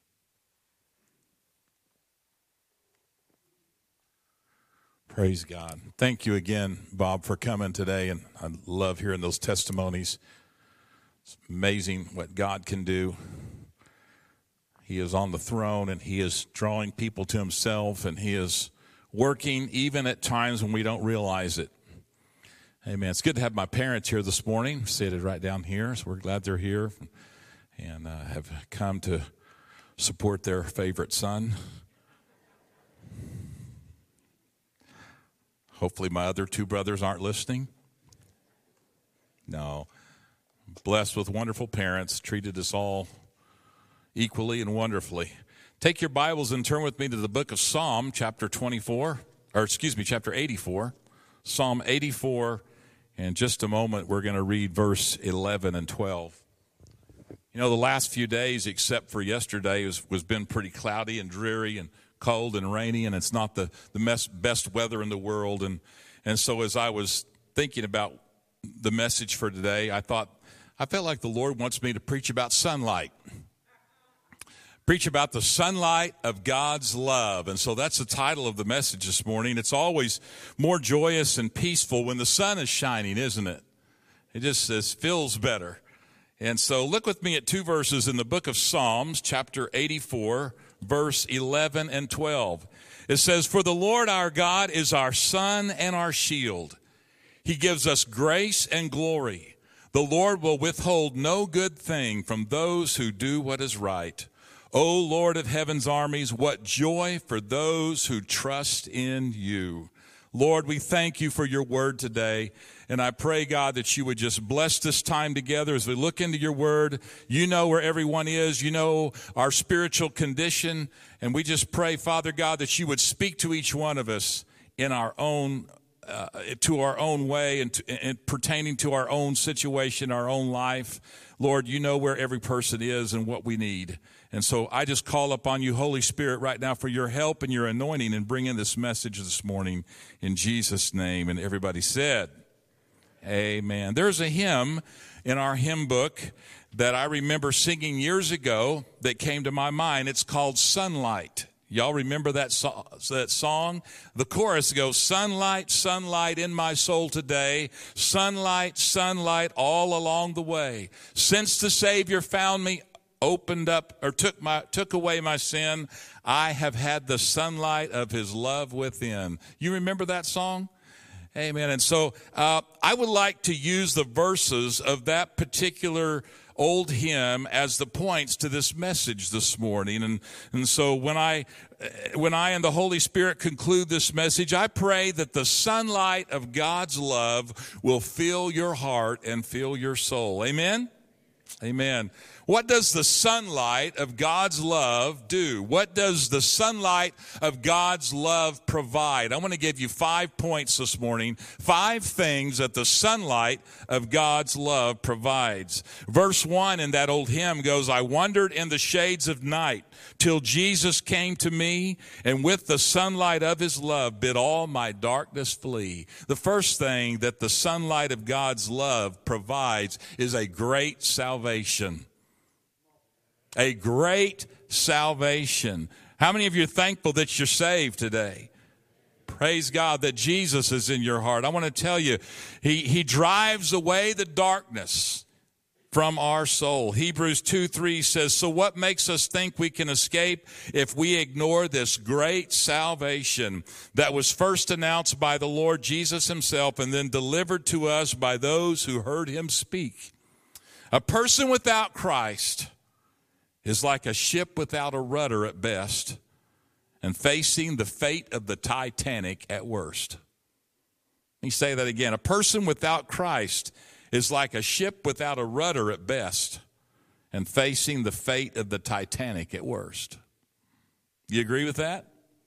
Praise God. Thank you again, Bob, for coming today, and I love hearing those testimonies. It's amazing what God can do. He is on the throne, and he is drawing people to himself, and he is working even at times when we don't realize it. Amen. It's good to have my parents here this morning, seated right down here. So we're glad they're here and uh, have come to support their favorite son. Hopefully my other two brothers aren't listening. No. Blessed with wonderful parents, treated us all equally and wonderfully. Take your Bibles and turn with me to the book of Psalm, chapter twenty-four, or excuse me, chapter eighty-four. Psalm eighty-four. In just a moment, we're going to read verse eleven and twelve. You know, the last few days, except for yesterday, was, was been pretty cloudy and dreary and cold and rainy, and it's not the, the mes- best weather in the world. And, and so as I was thinking about the message for today, I thought, I felt like the Lord wants me to preach about sunlight. Preach about the sunlight of God's love. And so that's the title of the message this morning. It's always more joyous and peaceful when the sun is shining, isn't it? It just it feels better. And so look with me at two verses in the book of Psalms, chapter eighty-four, verse eleven and twelve. It says, "For the Lord our God is our sun and our shield. He gives us grace and glory. The Lord will withhold no good thing from those who do what is right. O Lord of heaven's armies, what joy for those who trust in you." Lord, we thank you for your word today. And I pray, God, that you would just bless this time together as we look into your word. You know where everyone is. You know our spiritual condition. And we just pray, Father God, that you would speak to each one of us in our own Uh, to our own way and, to, and pertaining to our own situation, our own life. Lord, you know where every person is and what we need. And so I just call upon you, Holy Spirit, right now for your help and your anointing in bringing this message this morning in Jesus' name. And everybody said, amen. There's a hymn in our hymn book that I remember singing years ago that came to my mind. It's called Sunlight. Y'all remember that, so- that song? The chorus goes, sunlight, sunlight in my soul today, sunlight, sunlight all along the way. Since the Savior found me, opened up, or took my took away my sin, I have had the sunlight of his love within. You remember that song? Amen. And so uh, I would like to use the verses of that particular old hymn as the points to this message this morning. And and so when I when I and the Holy Spirit conclude this message, I pray that the sunlight of God's love will fill your heart and fill your soul. Amen? Amen. What does the sunlight of God's love do? What does the sunlight of God's love provide? I want to give you five points this morning, five things that the sunlight of God's love provides. Verse one in that old hymn goes, I wandered in the shades of night till Jesus came to me, and with the sunlight of his love bid all my darkness flee. The first thing that the sunlight of God's love provides is a great salvation. A great salvation. How many of you are thankful that you're saved today? Praise God that Jesus is in your heart. I want to tell you, he, he drives away the darkness from our soul. Hebrews two three says, so what makes us think we can escape if we ignore this great salvation that was first announced by the Lord Jesus himself and then delivered to us by those who heard him speak? A person without Christ is like a ship without a rudder at best and facing the fate of the Titanic at worst. Let me say that again. A person without Christ is like a ship without a rudder at best and facing the fate of the Titanic at worst. You agree with that?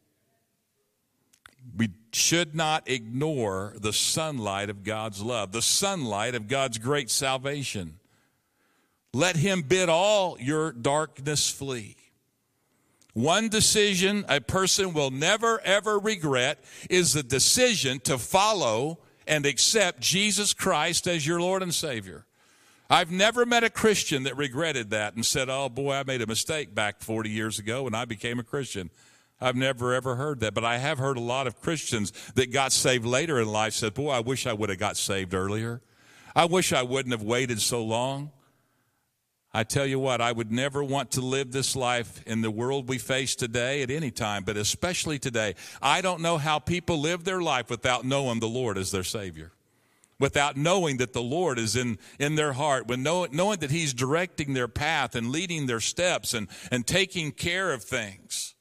We should not ignore the sunlight of God's love, the sunlight of God's great salvation. Let him bid all your darkness flee. One decision a person will never, ever regret is the decision to follow and accept Jesus Christ as your Lord and Savior. I've never met a Christian that regretted that and said, oh boy, I made a mistake back forty years ago when I became a Christian. I've never, ever heard that. But I have heard a lot of Christians that got saved later in life said, boy, I wish I would have got saved earlier. I wish I wouldn't have waited so long. I tell you what, I would never want to live this life in the world we face today at any time, but especially today. I don't know how people live their life without knowing the Lord as their Savior, without knowing that the Lord is in, in their heart, when know, knowing that he's directing their path and leading their steps and, and taking care of things.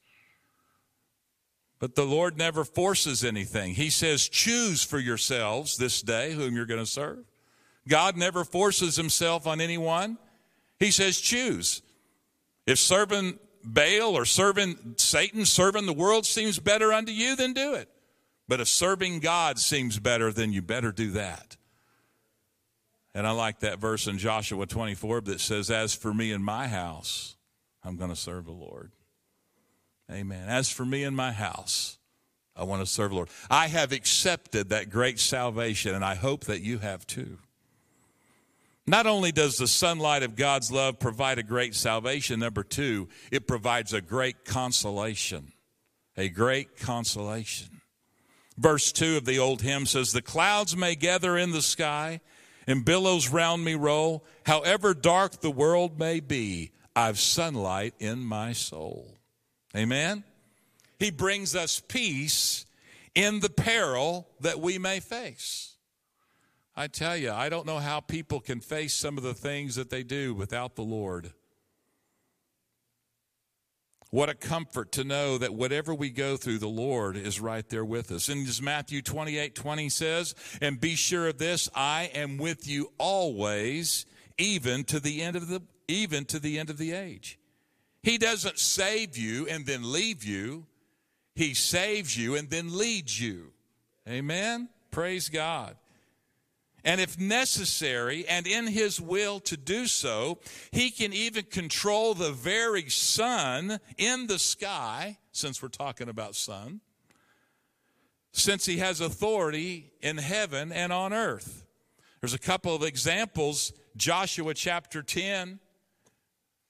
But the Lord never forces anything. He says, choose for yourselves this day whom you're going to serve. God never forces himself on anyone. He says, choose. If serving Baal or serving Satan, serving the world seems better unto you, then do it. But if serving God seems better, then you better do that. And I like that verse in Joshua twenty-four that says, as for me and my house, I'm going to serve the Lord. Amen. As for me and my house, I want to serve the Lord. I have accepted that great salvation, and I hope that you have too. Not only does the sunlight of God's love provide a great salvation, number two, it provides a great consolation. A great consolation. Verse two of the old hymn says, the clouds may gather in the sky and billows round me roll. However dark the world may be, I've sunlight in my soul. Amen? He brings us peace in the peril that we may face. I tell you, I don't know how people can face some of the things that they do without the Lord. What a comfort to know that whatever we go through, the Lord is right there with us. And as Matthew twenty-eight twenty says, and be sure of this, I am with you always, even to the end of the even to the end of the age. He doesn't save you and then leave you. He saves you and then leads you. Amen? Praise God. And if necessary, and in his will to do so, he can even control the very sun in the sky, since we're talking about sun, since he has authority in heaven and on earth. There's a couple of examples. Joshua chapter ten,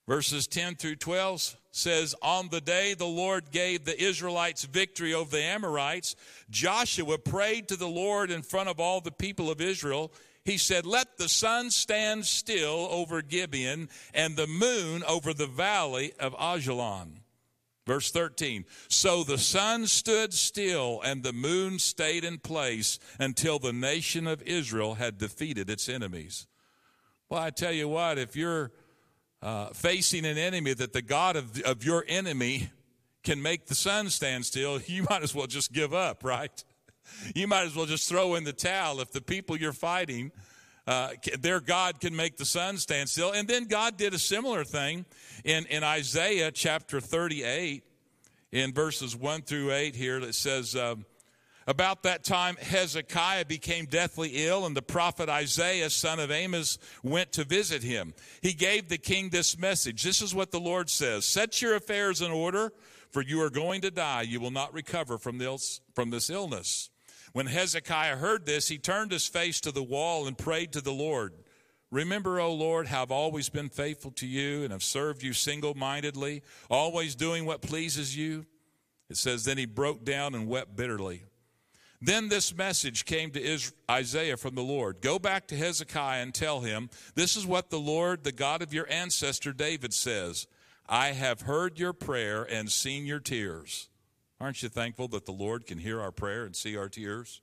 Verses ten through twelve says, on the day the Lord gave the Israelites victory over the Amorites, Joshua prayed to the Lord in front of all the people of Israel. He said, let the sun stand still over Gibeon and the moon over the valley of Ajalon. Verse thirteen, so the sun stood still and the moon stayed in place until the nation of Israel had defeated its enemies. Well, I tell you what, if you're uh, facing an enemy that the God of, of your enemy can make the sun stand still, you might as well just give up, right? You might as well just throw in the towel. If the people you're fighting, uh, their God can make the sun stand still. And then God did a similar thing in, in Isaiah chapter thirty-eight, in verses one through eight here. That says, um, about that time Hezekiah became deathly ill, and the prophet Isaiah, son of Amos, went to visit him. He gave the king this message. This is what the Lord says, set your affairs in order, for you are going to die. You will not recover from this, from this illness. When Hezekiah heard this, he turned his face to the wall and prayed to the Lord. Remember, O Lord, how I've always been faithful to you and have served you single-mindedly, always doing what pleases you. It says, then he broke down and wept bitterly. Then this message came to Isaiah from the Lord. Go back to Hezekiah and tell him, this is what the Lord, the God of your ancestor David says. I have heard your prayer and seen your tears. Aren't you thankful that the Lord can hear our prayer and see our tears?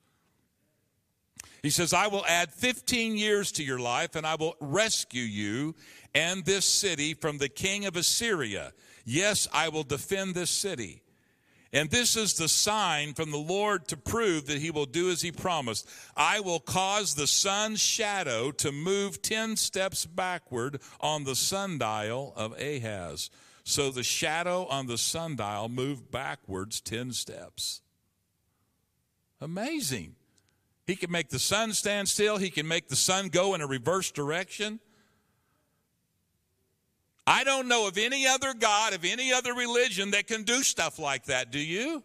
He says, I will add fifteen years to your life, and I will rescue you and this city from the king of Assyria. Yes, I will defend this city. And this is the sign from the Lord to prove that he will do as he promised. I will cause the sun's shadow to move ten steps backward on the sundial of Ahaz. So the shadow on the sundial moved backwards ten steps. Amazing. He can make the sun stand still. He can make the sun go in a reverse direction. I don't know of any other God, of any other religion that can do stuff like that. Do you?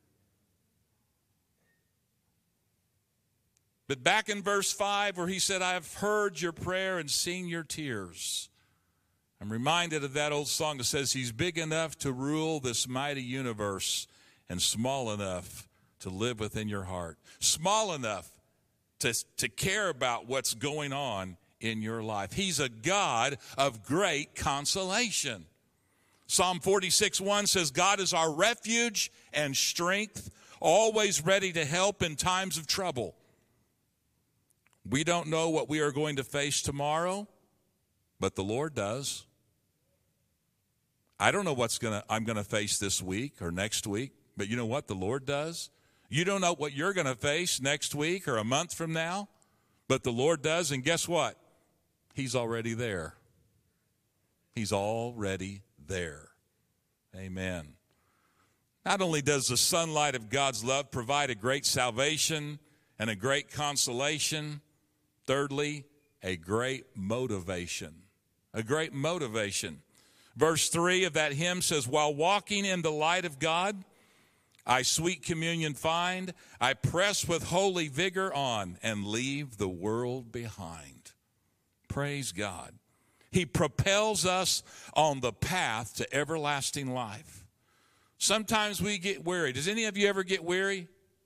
But back in verse five where he said, I have heard your prayer and seen your tears. I'm reminded of that old song that says, he's big enough to rule this mighty universe and small enough to live within your heart. Small enough to, to care about what's going on in your life. He's a God of great consolation. Psalm forty-six one says, God is our refuge and strength, always ready to help in times of trouble. We don't know what we are going to face tomorrow, but the Lord does. I don't know what's gonna I'm going to face this week or next week, but you know what? The Lord does. You don't know what you're going to face next week or a month from now, but the Lord does, and guess what? He's already there. He's already there. Amen. Not only does the sunlight of God's love provide a great salvation and a great consolation, thirdly, a great motivation. A great motivation. Verse three of that hymn says, while walking in the light of God, I sweet communion find, I press with holy vigor on and leave the world behind. Praise God. He propels us on the path to everlasting life. Sometimes we get weary. Does any of you ever get weary?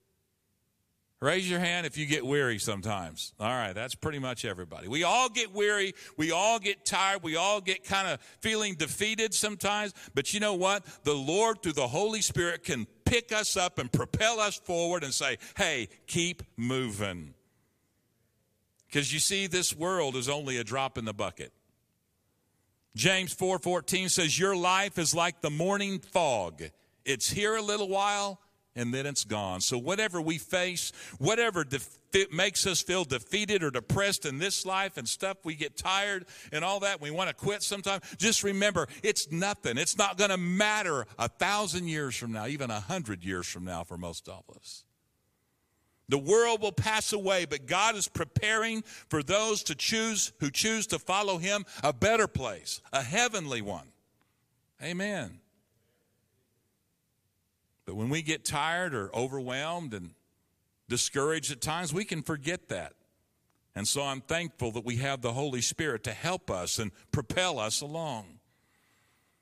Raise your hand if you get weary sometimes. All right, that's pretty much everybody. We all get weary. We all get tired. We all get kind of feeling defeated sometimes. But you know what? The Lord, through the Holy Spirit, can pick us up and propel us forward and say, hey, keep moving. Because you see, this world is only a drop in the bucket. James four fourteen says, your life is like the morning fog. It's here a little while, and then it's gone. So whatever we face, whatever def- makes us feel defeated or depressed in this life and stuff, we get tired and all that, we want to quit sometimes, just remember, it's nothing. It's not going to matter a thousand years from now, even a hundred years from now for most of us. The world will pass away, but God is preparing for those to choose who choose to follow him a better place, a heavenly one. Amen. But when we get tired or overwhelmed and discouraged at times, we can forget that. And so I'm thankful that we have the Holy Spirit to help us and propel us along.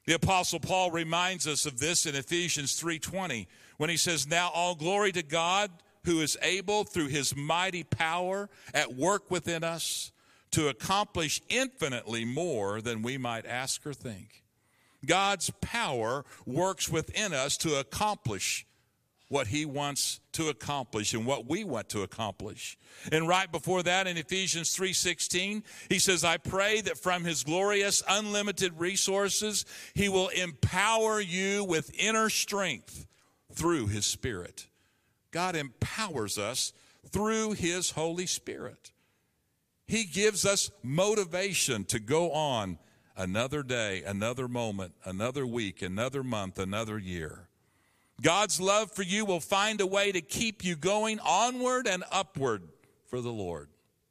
The Apostle Paul reminds us of this in Ephesians three twenty when he says, "Now all glory to God who is able through his mighty power at work within us to accomplish infinitely more than we might ask or think." God's power works within us to accomplish what he wants to accomplish and what we want to accomplish. And right before that in Ephesians three sixteen, he says, "I pray that from his glorious unlimited resources, he will empower you with inner strength through his Spirit." God empowers us through his Holy Spirit. He gives us motivation to go on another day, another moment, another week, another month, another year. God's love for you will find a way to keep you going onward and upward for the Lord.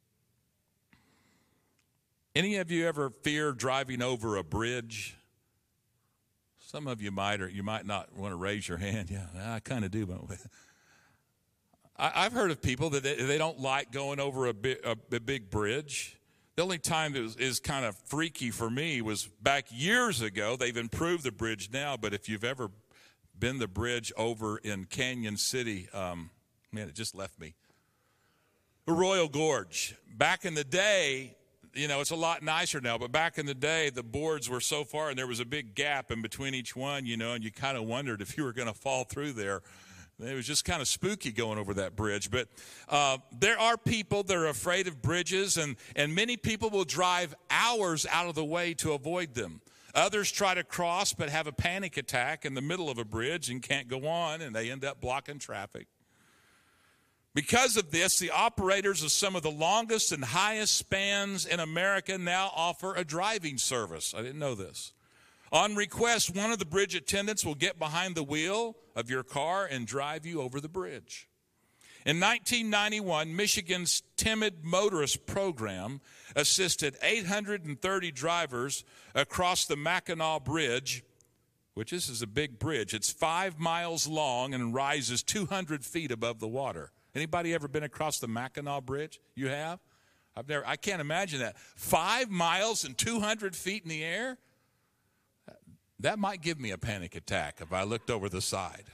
Any of you ever fear driving over a bridge? Some of you might, or you might not want to raise your hand. Yeah, I kind of do. But I've heard of people that they don't like going over a big, a big bridge. The only time it was, is kind of freaky for me was back years ago. They've improved the bridge now, but if you've ever been the bridge over in Canyon City, um, man, it just left me. Royal Gorge. Back in the day, you know, it's a lot nicer now, but back in the day, the boards were so far, and there was a big gap in between each one, you know, and you kind of wondered if you were going to fall through there. It was just kind of spooky going over that bridge. But uh, there are people that are afraid of bridges, and, and many people will drive hours out of the way to avoid them. Others try to cross but have a panic attack in the middle of a bridge and can't go on, and they end up blocking traffic. Because of this, the operators of some of the longest and highest spans in America now offer a driving service. I didn't know this. On request, one of the bridge attendants will get behind the wheel of your car and drive you over the bridge. In nineteen ninety-one, Michigan's Timid Motorist Program assisted eight hundred thirty drivers across the Mackinac Bridge, which this is a big bridge. It's five miles long and rises two hundred feet above the water. Anybody ever been across the Mackinac Bridge? You have? I've never. I can't imagine that. Five miles and two hundred feet in the air? That might give me a panic attack if I looked over the side.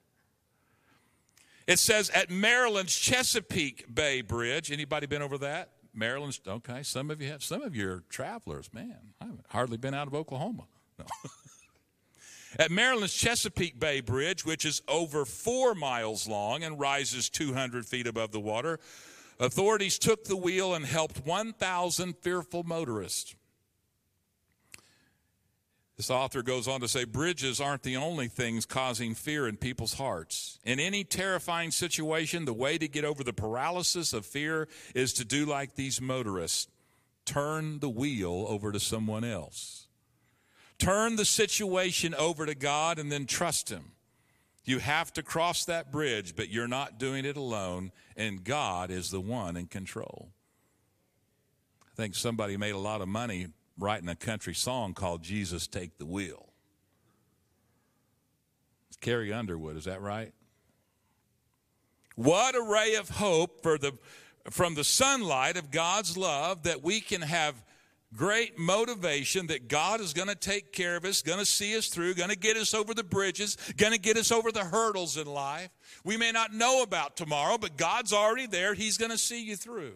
It says at Maryland's Chesapeake Bay Bridge. Anybody been over that? Maryland's, okay, some of you have. Some of you are travelers. Man, I haven't hardly been out of Oklahoma. No. At Maryland's Chesapeake Bay Bridge, which is over four miles long and rises two hundred feet above the water, authorities took the wheel and helped one thousand fearful motorists. This author goes on to say, bridges aren't the only things causing fear in people's hearts. In any terrifying situation, the way to get over the paralysis of fear is to do like these motorists. Turn the wheel over to someone else. Turn the situation over to God and then trust him. You have to cross that bridge, but you're not doing it alone, and God is the one in control. I think somebody made a lot of money writing a country song called Jesus Take the Wheel. It's Carrie Underwood, is that right? What a ray of hope for the from the sunlight of God's love that we can have great motivation that God is going to take care of us, going to see us through, going to get us over the bridges, going to get us over the hurdles in life. We may not know about tomorrow, but God's already there. He's going to see you through.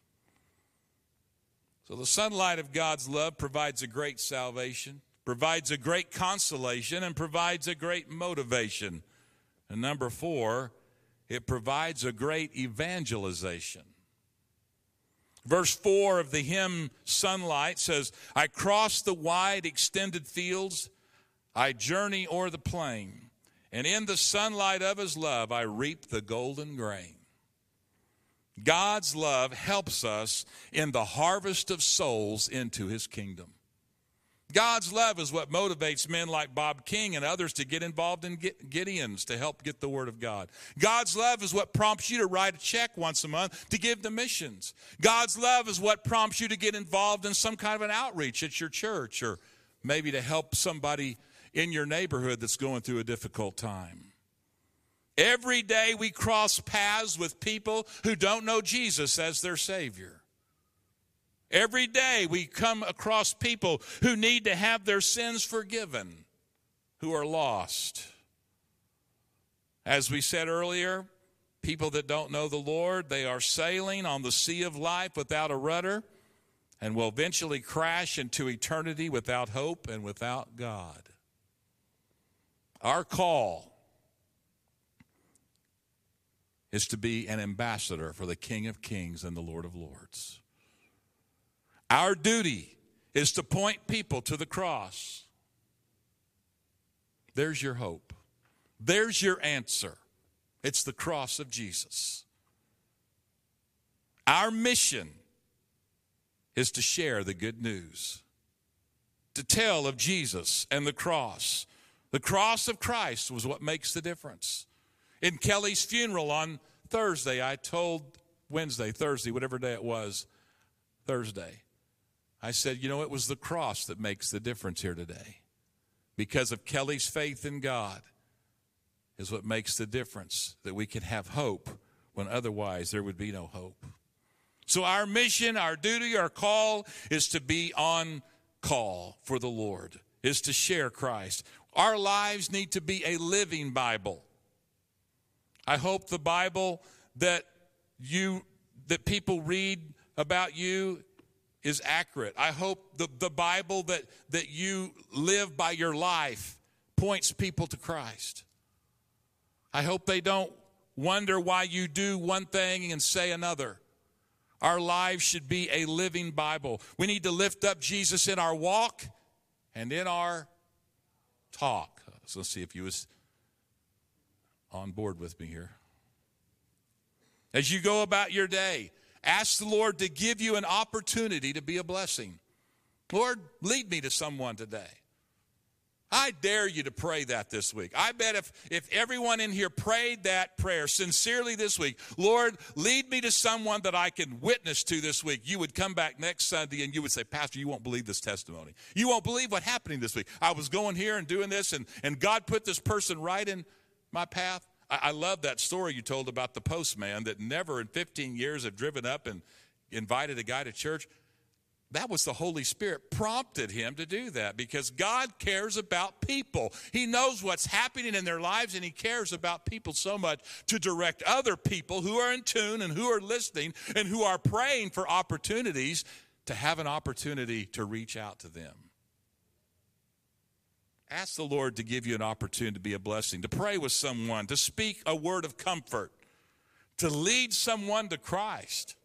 So the sunlight of God's love provides a great salvation, provides a great consolation, and provides a great motivation. And number four, it provides a great evangelization. Verse four of the hymn Sunlight says, I cross the wide extended fields, I journey o'er the plain, and in the sunlight of his love I reap the golden grain. God's love helps us in the harvest of souls into his kingdom. God's love is what motivates men like Bob King and others to get involved in Gideons to help get the word of God. God's love is what prompts you to write a check once a month to give to missions. God's love is what prompts you to get involved in some kind of an outreach at your church, or maybe to help somebody in your neighborhood that's going through a difficult time. Every day we cross paths with people who don't know Jesus as their Savior. Every day we come across people who need to have their sins forgiven. who are lost. As we said earlier, people that don't know the Lord, they are sailing on the sea of life without a rudder and will eventually crash into eternity without hope and without God. Our call is to be an ambassador for the King of Kings and the Lord of Lords. Our duty is to point people to the cross. There's your hope. There's your answer. It's the cross of Jesus. Our mission is to share the good news, to tell of Jesus and the cross. The cross of Christ was what makes the difference. In Kelly's funeral on Thursday, I told Wednesday, Thursday, whatever day it was, Thursday, I said, you know, it was the cross that makes the difference here today. Because of Kelly's faith in God is what makes the difference, that we can have hope when otherwise there would be no hope. So our mission, our duty, our call is to be on call for the Lord, is to share Christ. Our lives need to be a living Bible. I hope the Bible that you that people read about you is accurate. I hope the, the Bible that, that you live by your life points people to Christ. I hope they don't wonder why you do one thing and say another. Our lives should be a living Bible. We need to lift up Jesus in our walk and in our talk. So let's see if you was on board with me here. As you go about your day, ask the Lord to give you an opportunity to be a blessing. Lord, lead me to someone today. I dare you to pray that this week. I bet if, if everyone in here prayed that prayer sincerely this week, Lord, lead me to someone that I can witness to this week, you would come back next Sunday and you would say, Pastor, you won't believe this testimony. You won't believe what's happening this week. I was going here and doing this, and, and God put this person right in my path. I, I love that story you told about the postman that never in fifteen years had driven up and invited a guy to church. That was the Holy Spirit prompted him to do that, because God cares about people. He knows what's happening in their lives, and he cares about people so much to direct other people who are in tune and who are listening and who are praying for opportunities to have an opportunity to reach out to them. Ask the Lord to give you an opportunity to be a blessing, to pray with someone, to speak a word of comfort, to lead someone to Christ.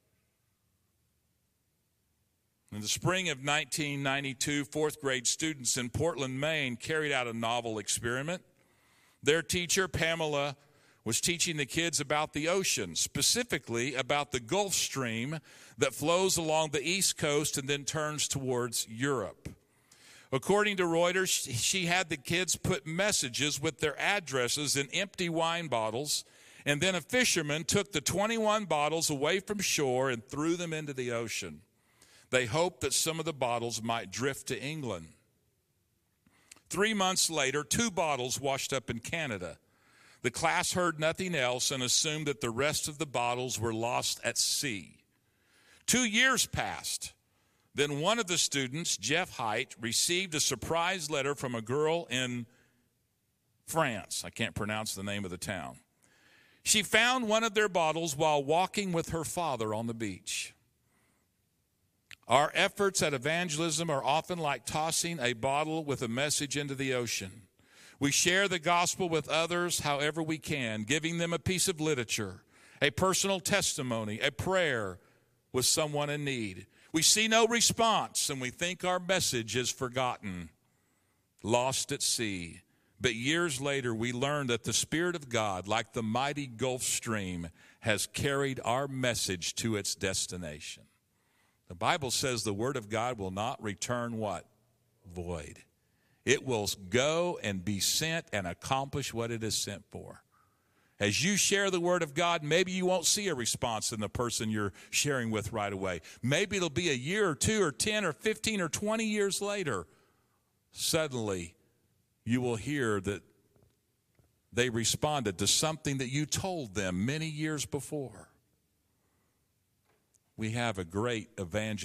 In the spring of nineteen ninety-two, fourth grade students in Portland, Maine, carried out a novel experiment. Their teacher, Pamela, was teaching the kids about the ocean, specifically about the Gulf Stream that flows along the East Coast and then turns towards Europe. According to Reuters, she had the kids put messages with their addresses in empty wine bottles, and then a fisherman took the twenty-one bottles away from shore and threw them into the ocean. They hoped that some of the bottles might drift to England. Three months later, two bottles washed up in Canada. The class heard nothing else and assumed that the rest of the bottles were lost at sea. Two years passed. Then one of the students, Jeff Height, received a surprise letter from a girl in France. I can't pronounce the name of the town. She found one of their bottles while walking with her father on the beach. Our efforts at evangelism are often like tossing a bottle with a message into the ocean. We share the gospel with others however we can, giving them a piece of literature, a personal testimony, a prayer with someone in need. We see no response, and we think our message is forgotten, lost at sea. But years later, we learn that the Spirit of God, like the mighty Gulf Stream, has carried our message to its destination. The Bible says the Word of God will not return what? Void. It will go and be sent and accomplish what it is sent for. As you share the Word of God, maybe you won't see a response in the person you're sharing with right away. Maybe it'll be a year or two or ten or fifteen or twenty years later. Suddenly, you will hear that they responded to something that you told them many years before. We have a great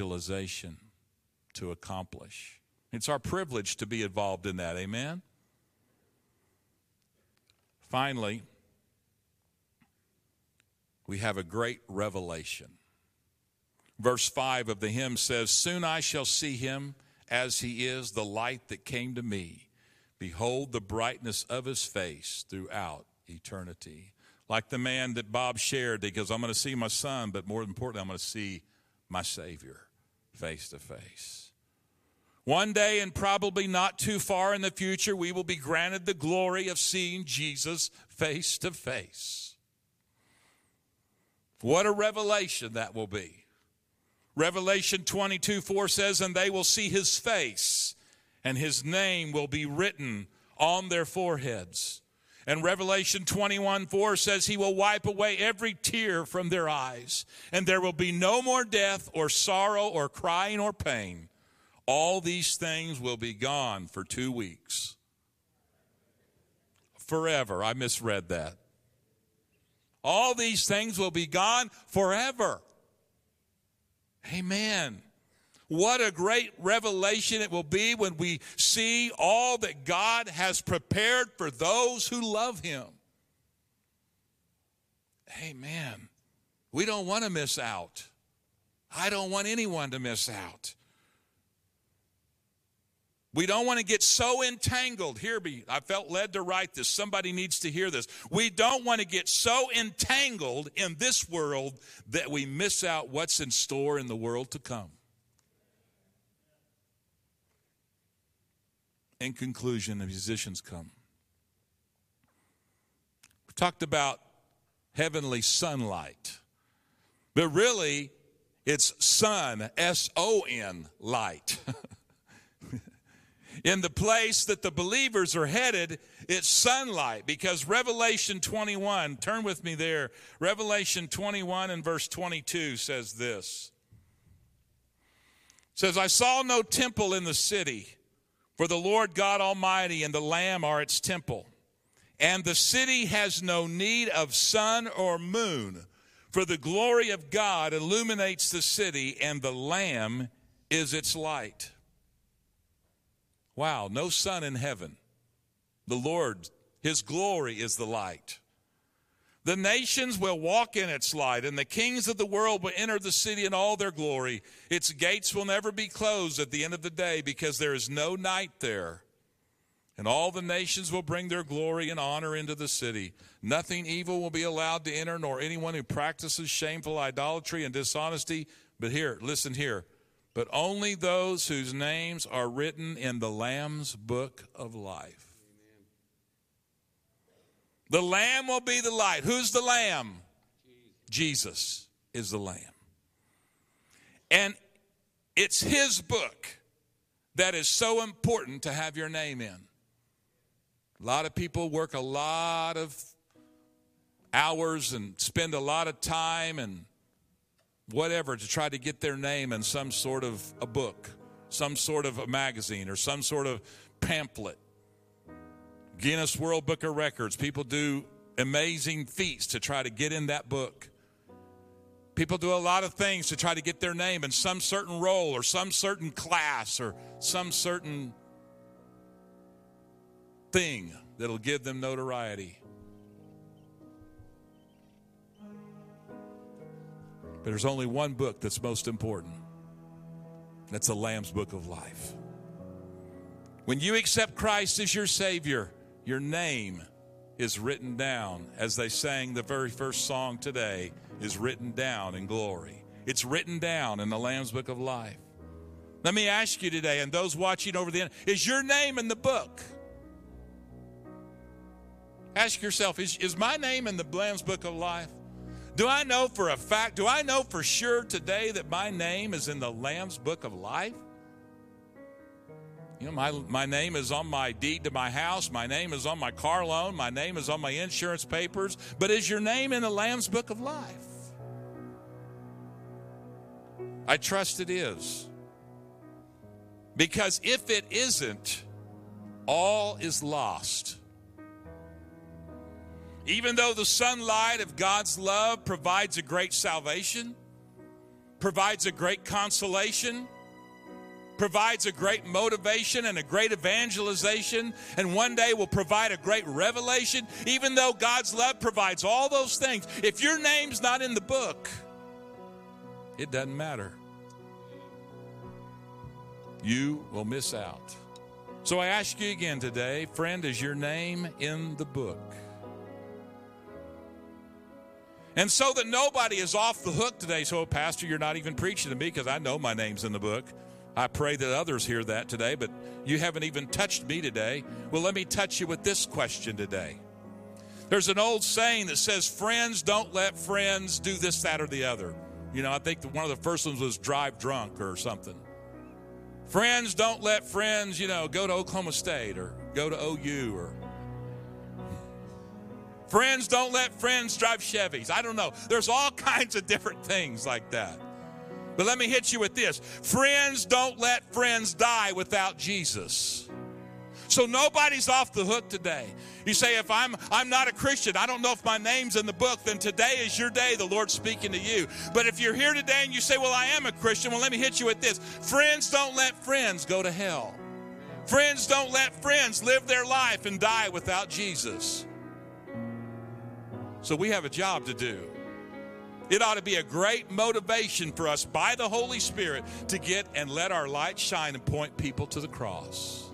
evangelization to accomplish. It's our privilege to be involved in that, amen? Finally, we have a great revelation. Verse five of the hymn says, "Soon I shall see him as he is, the light that came to me. Behold the brightness of his face throughout eternity." Like the man that Bob shared, he goes, I'm going to see my son, but more importantly, I'm going to see my Savior face to face. One day, and probably not too far in the future, we will be granted the glory of seeing Jesus face to face. What a revelation that will be. Revelation twenty-two four says, "And they will see his face, and his name will be written on their foreheads." And Revelation twenty-one four says, "He will wipe away every tear from their eyes, and there will be no more death or sorrow or crying or pain. All these things will be gone for two weeks." Forever. I misread that. All these things will be gone forever. Amen. What a great revelation it will be when we see all that God has prepared for those who love him. Amen. We don't want to miss out. I don't want anyone to miss out. We don't want to get so entangled. Hear me, I felt led to write this. Somebody needs to hear this. We don't want to get so entangled in this world that we miss out what's in store in the world to come. In conclusion, the musicians come. We talked about heavenly sunlight, but really it's sun, S O N, light. In the place that the believers are headed, it's sunlight, because Revelation twenty-one, turn with me there, Revelation twenty-one and verse twenty-two says this. It says, "I saw no temple in the city, for the Lord God Almighty and the Lamb are its temple. And the city has no need of sun or moon, for the glory of God illuminates the city, and the Lamb is its light." Wow, no sun in heaven. The Lord, his glory is the light. "The nations will walk in its light, and the kings of the world will enter the city in all their glory. Its gates will never be closed at the end of the day, because there is no night there. And all the nations will bring their glory and honor into the city. Nothing evil will be allowed to enter, nor anyone who practices shameful idolatry and dishonesty." But here, listen here. "But only those whose names are written in the Lamb's book of life." Amen. The Lamb will be the light. Who's the Lamb? Jesus. Jesus is the Lamb. And it's his book that is so important to have your name in. A lot of people work a lot of hours and spend a lot of time and whatever to try to get their name in some sort of a book, some sort of a magazine, or some sort of pamphlet. Guinness World Book of Records. People do amazing feats to try to get in that book. People do a lot of things to try to get their name in some certain role or some certain class or some certain thing that'll give them notoriety. But there's only one book that's most important. That's the Lamb's Book of Life. When you accept Christ as your Savior, your name is written down, as they sang the very first song today, is written down in glory. It's written down in the Lamb's Book of Life. Let me ask you today, and those watching over the end, is your name in the book? Ask yourself, is, is my name in the Lamb's Book of Life? Do I know for a fact, do I know for sure today that my name is in the Lamb's Book of Life? You know, my, my name is on my deed to my house. My name is on my car loan. My name is on my insurance papers. But is your name in the Lamb's Book of Life? I trust it is. Because if it isn't, all is lost. Even though the sunlight of God's love provides a great salvation, provides a great consolation, provides a great motivation and a great evangelization, and one day will provide a great revelation. Even though God's love provides all those things, if your name's not in the book, it doesn't matter. You will miss out. So I ask you again today, friend, is your name in the book? And so that nobody is off the hook today. So, Pastor, you're not even preaching to me because I know my name's in the book. I pray that others hear that today, but you haven't even touched me today. Well, let me touch you with this question today. There's an old saying that says, friends don't let friends do this, that, or the other. You know, I think one of the first ones was drive drunk or something. Friends don't let friends, you know, go to Oklahoma State or go to O U, or friends don't let friends drive Chevys. I don't know. There's all kinds of different things like that. But let me hit you with this. Friends don't let friends die without Jesus. So nobody's off the hook today. You say, if I'm I'm not a Christian, I don't know if my name's in the book, then today is your day, the Lord's speaking to you. But if you're here today and you say, well, I am a Christian, well, let me hit you with this. Friends don't let friends go to hell. Friends don't let friends live their life and die without Jesus. So we have a job to do. It ought to be a great motivation for us by the Holy Spirit to get and let our light shine and point people to the cross.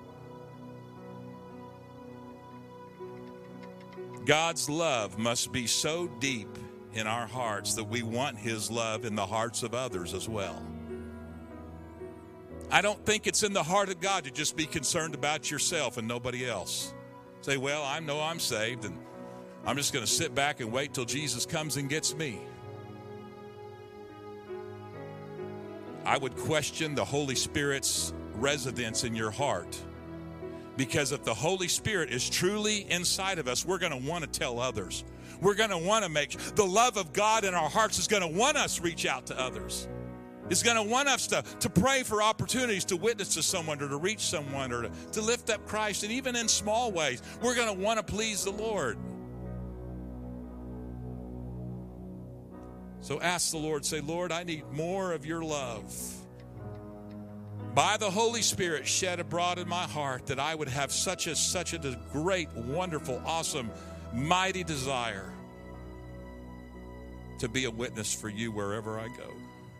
God's love must be so deep in our hearts that we want His love in the hearts of others as well. I don't think it's in the heart of God to just be concerned about yourself and nobody else. Say, well, I know I'm saved and I'm just going to sit back and wait till Jesus comes and gets me. I would question the Holy Spirit's residence in your heart. Because if the Holy Spirit is truly inside of us, we're going to want to tell others. We're going to want to make the love of God in our hearts is going to want us to reach out to others. It's going to want us to, to pray for opportunities to witness to someone or to reach someone or to, to lift up Christ. And even in small ways, we're going to want to please the Lord. So ask the Lord, say, Lord, I need more of your love. By the Holy Spirit shed abroad in my heart, that I would have such a such a great, wonderful, awesome, mighty desire to be a witness for you wherever I go.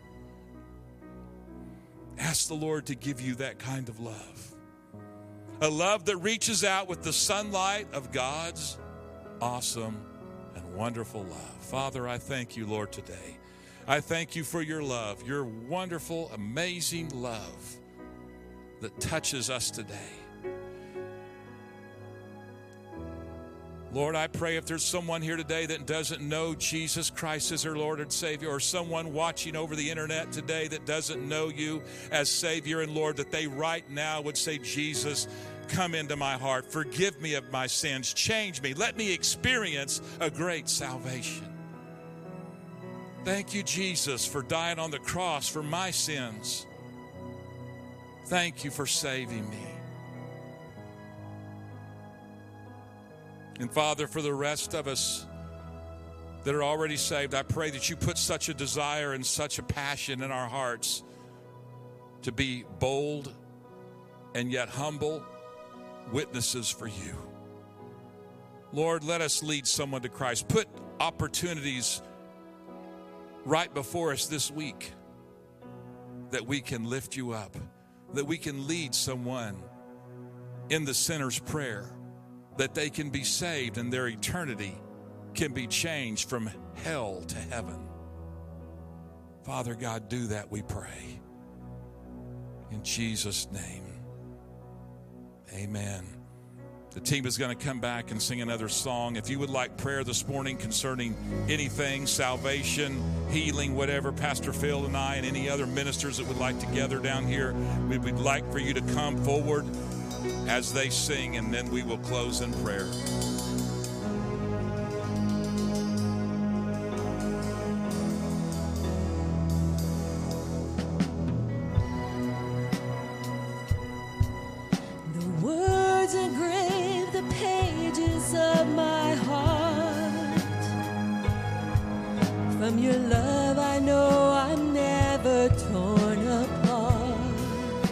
Ask the Lord to give you that kind of love. A love that reaches out with the sunlight of God's awesome and wonderful love. Father, I thank you, Lord, today. I thank you for your love, your wonderful, amazing love that touches us today. Lord, I pray if there's someone here today that doesn't know Jesus Christ as their Lord and Savior, or someone watching over the internet today that doesn't know you as Savior and Lord, that they right now would say, Jesus, come into my heart. Forgive me of my sins. Change me. Let me experience a great salvation. Thank you, Jesus, for dying on the cross for my sins. Thank you for saving me. And Father, for the rest of us that are already saved, I pray that you put such a desire and such a passion in our hearts to be bold and yet humble witnesses for you. Lord, let us lead someone to Christ. Put opportunities right before us this week that we can lift you up, that we can lead someone in the sinner's prayer, that they can be saved and their eternity can be changed from hell to heaven. Father God, do that, we pray. In Jesus' name, amen. The team is going to come back and sing another song. If you would like prayer this morning concerning anything, salvation, healing, whatever, Pastor Phil and I and any other ministers that would like to gather down here, we would like for you to come forward as they sing, and then we will close in prayer. The words engrave the pages of my heart. From your love I know I'm never torn apart.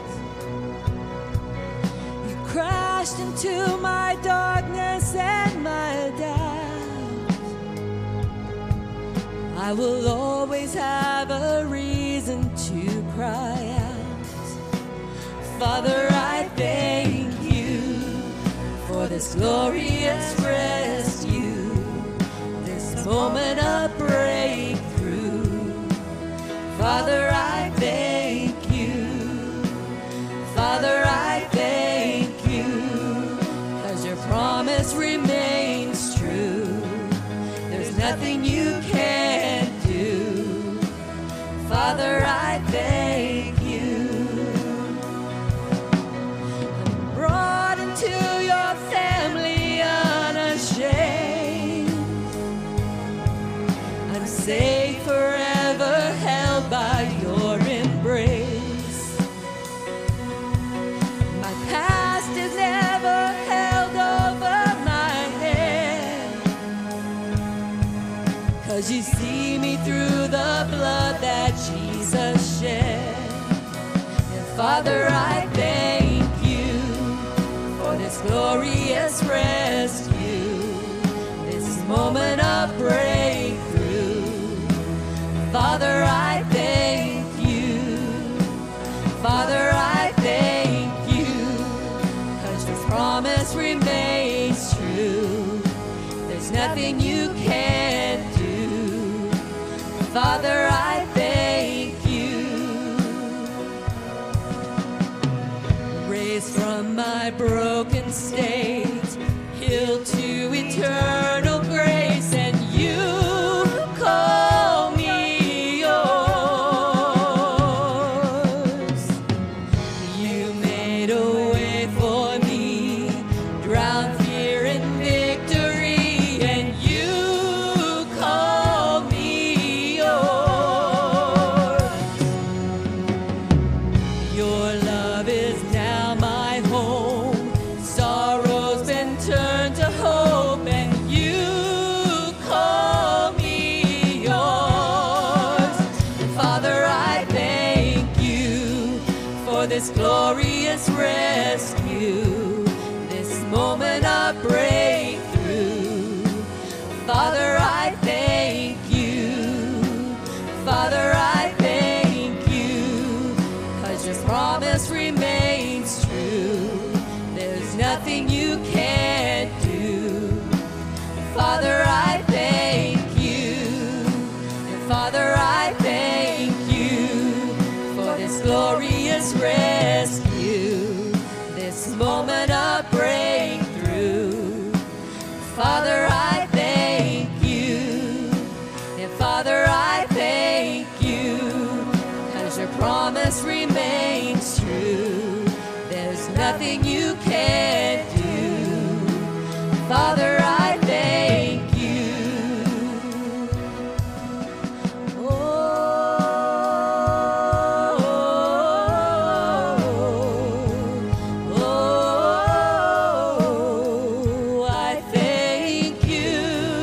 I will always have a reason to cry out. Father, I thank you for this glorious rescue, this moment of breakthrough. Father, I thank you. Father, I thank you, 'cause your promise remains true. There's nothing you can't do. Father, I thank you. I'm brought into your family unashamed. I'm safe, forever held by your embrace. My past is never held over my head, 'cause you see me through the blood that Jesus shed. And Father, I thank you for this glorious rescue, this moment of breakthrough. Father, I thank you. Father, I thank you, 'cause your promise remains true. There's nothing you can't do. Father, I thank you. Raised from my broken state, healed to eternal grace, and you call me yours. You made a way for me, drowned fear in victory, and you call me yours. Your love is now my home. Sorrow's been turned to hope, and you call me yours. And Father, I thank you for this glorious rescue, this moment of breakthrough. Father, I thank you. Father, I thank you, 'cause your promise remains true. There's nothing you can't do. Father, I thank you. And Father, I thank you for this glorious rescue, this moment of breakthrough. Father, I thank you. And Father, I thank you, 'cause your promise remains true. There's nothing you can't do. Father, I thank you. Oh, oh, I thank you.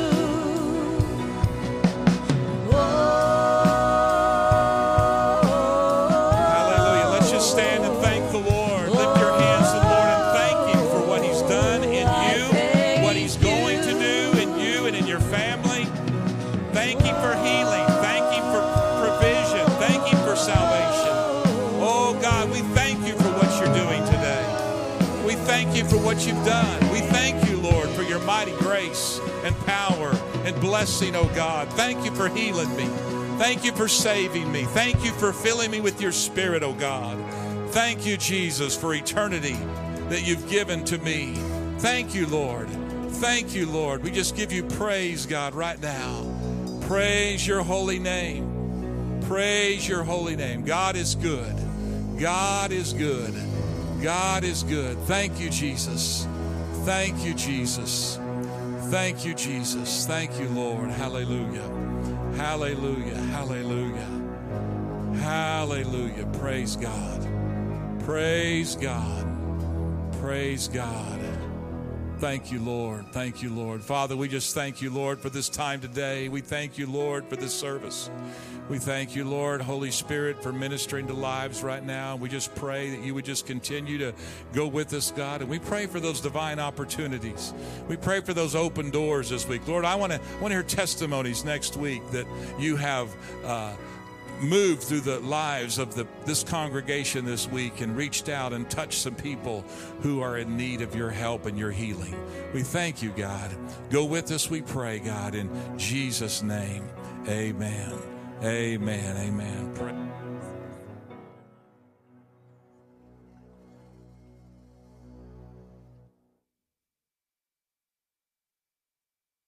Hallelujah. Let's just stand and thank the Lord. Lift your hands to the Lord and thank Him for what He's done in you, what He's going to do in you and in your family. Thank Him for healing. Thank Him for provision. Thank Him for salvation. Oh God, we thank you for what you're doing today. We thank you for what you've done. We thank you, Lord, for your mighty grace and power and blessing, oh God. Thank you for healing me. Thank you for saving me. Thank you for filling me with your Spirit, oh God. Thank you, Jesus, for eternity that you've given to me. Thank you, Lord. Thank you, Lord. We just give you praise, God, right now. Praise your holy name. Praise your holy name. God is good. God is good. God is good. Thank you, Jesus. Thank you, Jesus. Thank you, Jesus. Thank you, Lord. Hallelujah. Hallelujah. Hallelujah. Hallelujah. Praise God. Praise God. Praise God. Thank you, Lord. Thank you, Lord. Father, we just thank you, Lord, for this time today. We thank you, Lord, for this service. We thank you, Lord, Holy Spirit, for ministering to lives right now. We just pray that you would just continue to go with us, God. And we pray for those divine opportunities. We pray for those open doors this week. Lord, I want to want to hear testimonies next week that you have uh, moved through the lives of the, this congregation this week and reached out and touched some people who are in need of your help and your healing. We thank you, God. Go with us, we pray, God, in Jesus' name. Amen. Amen. Amen. Pray.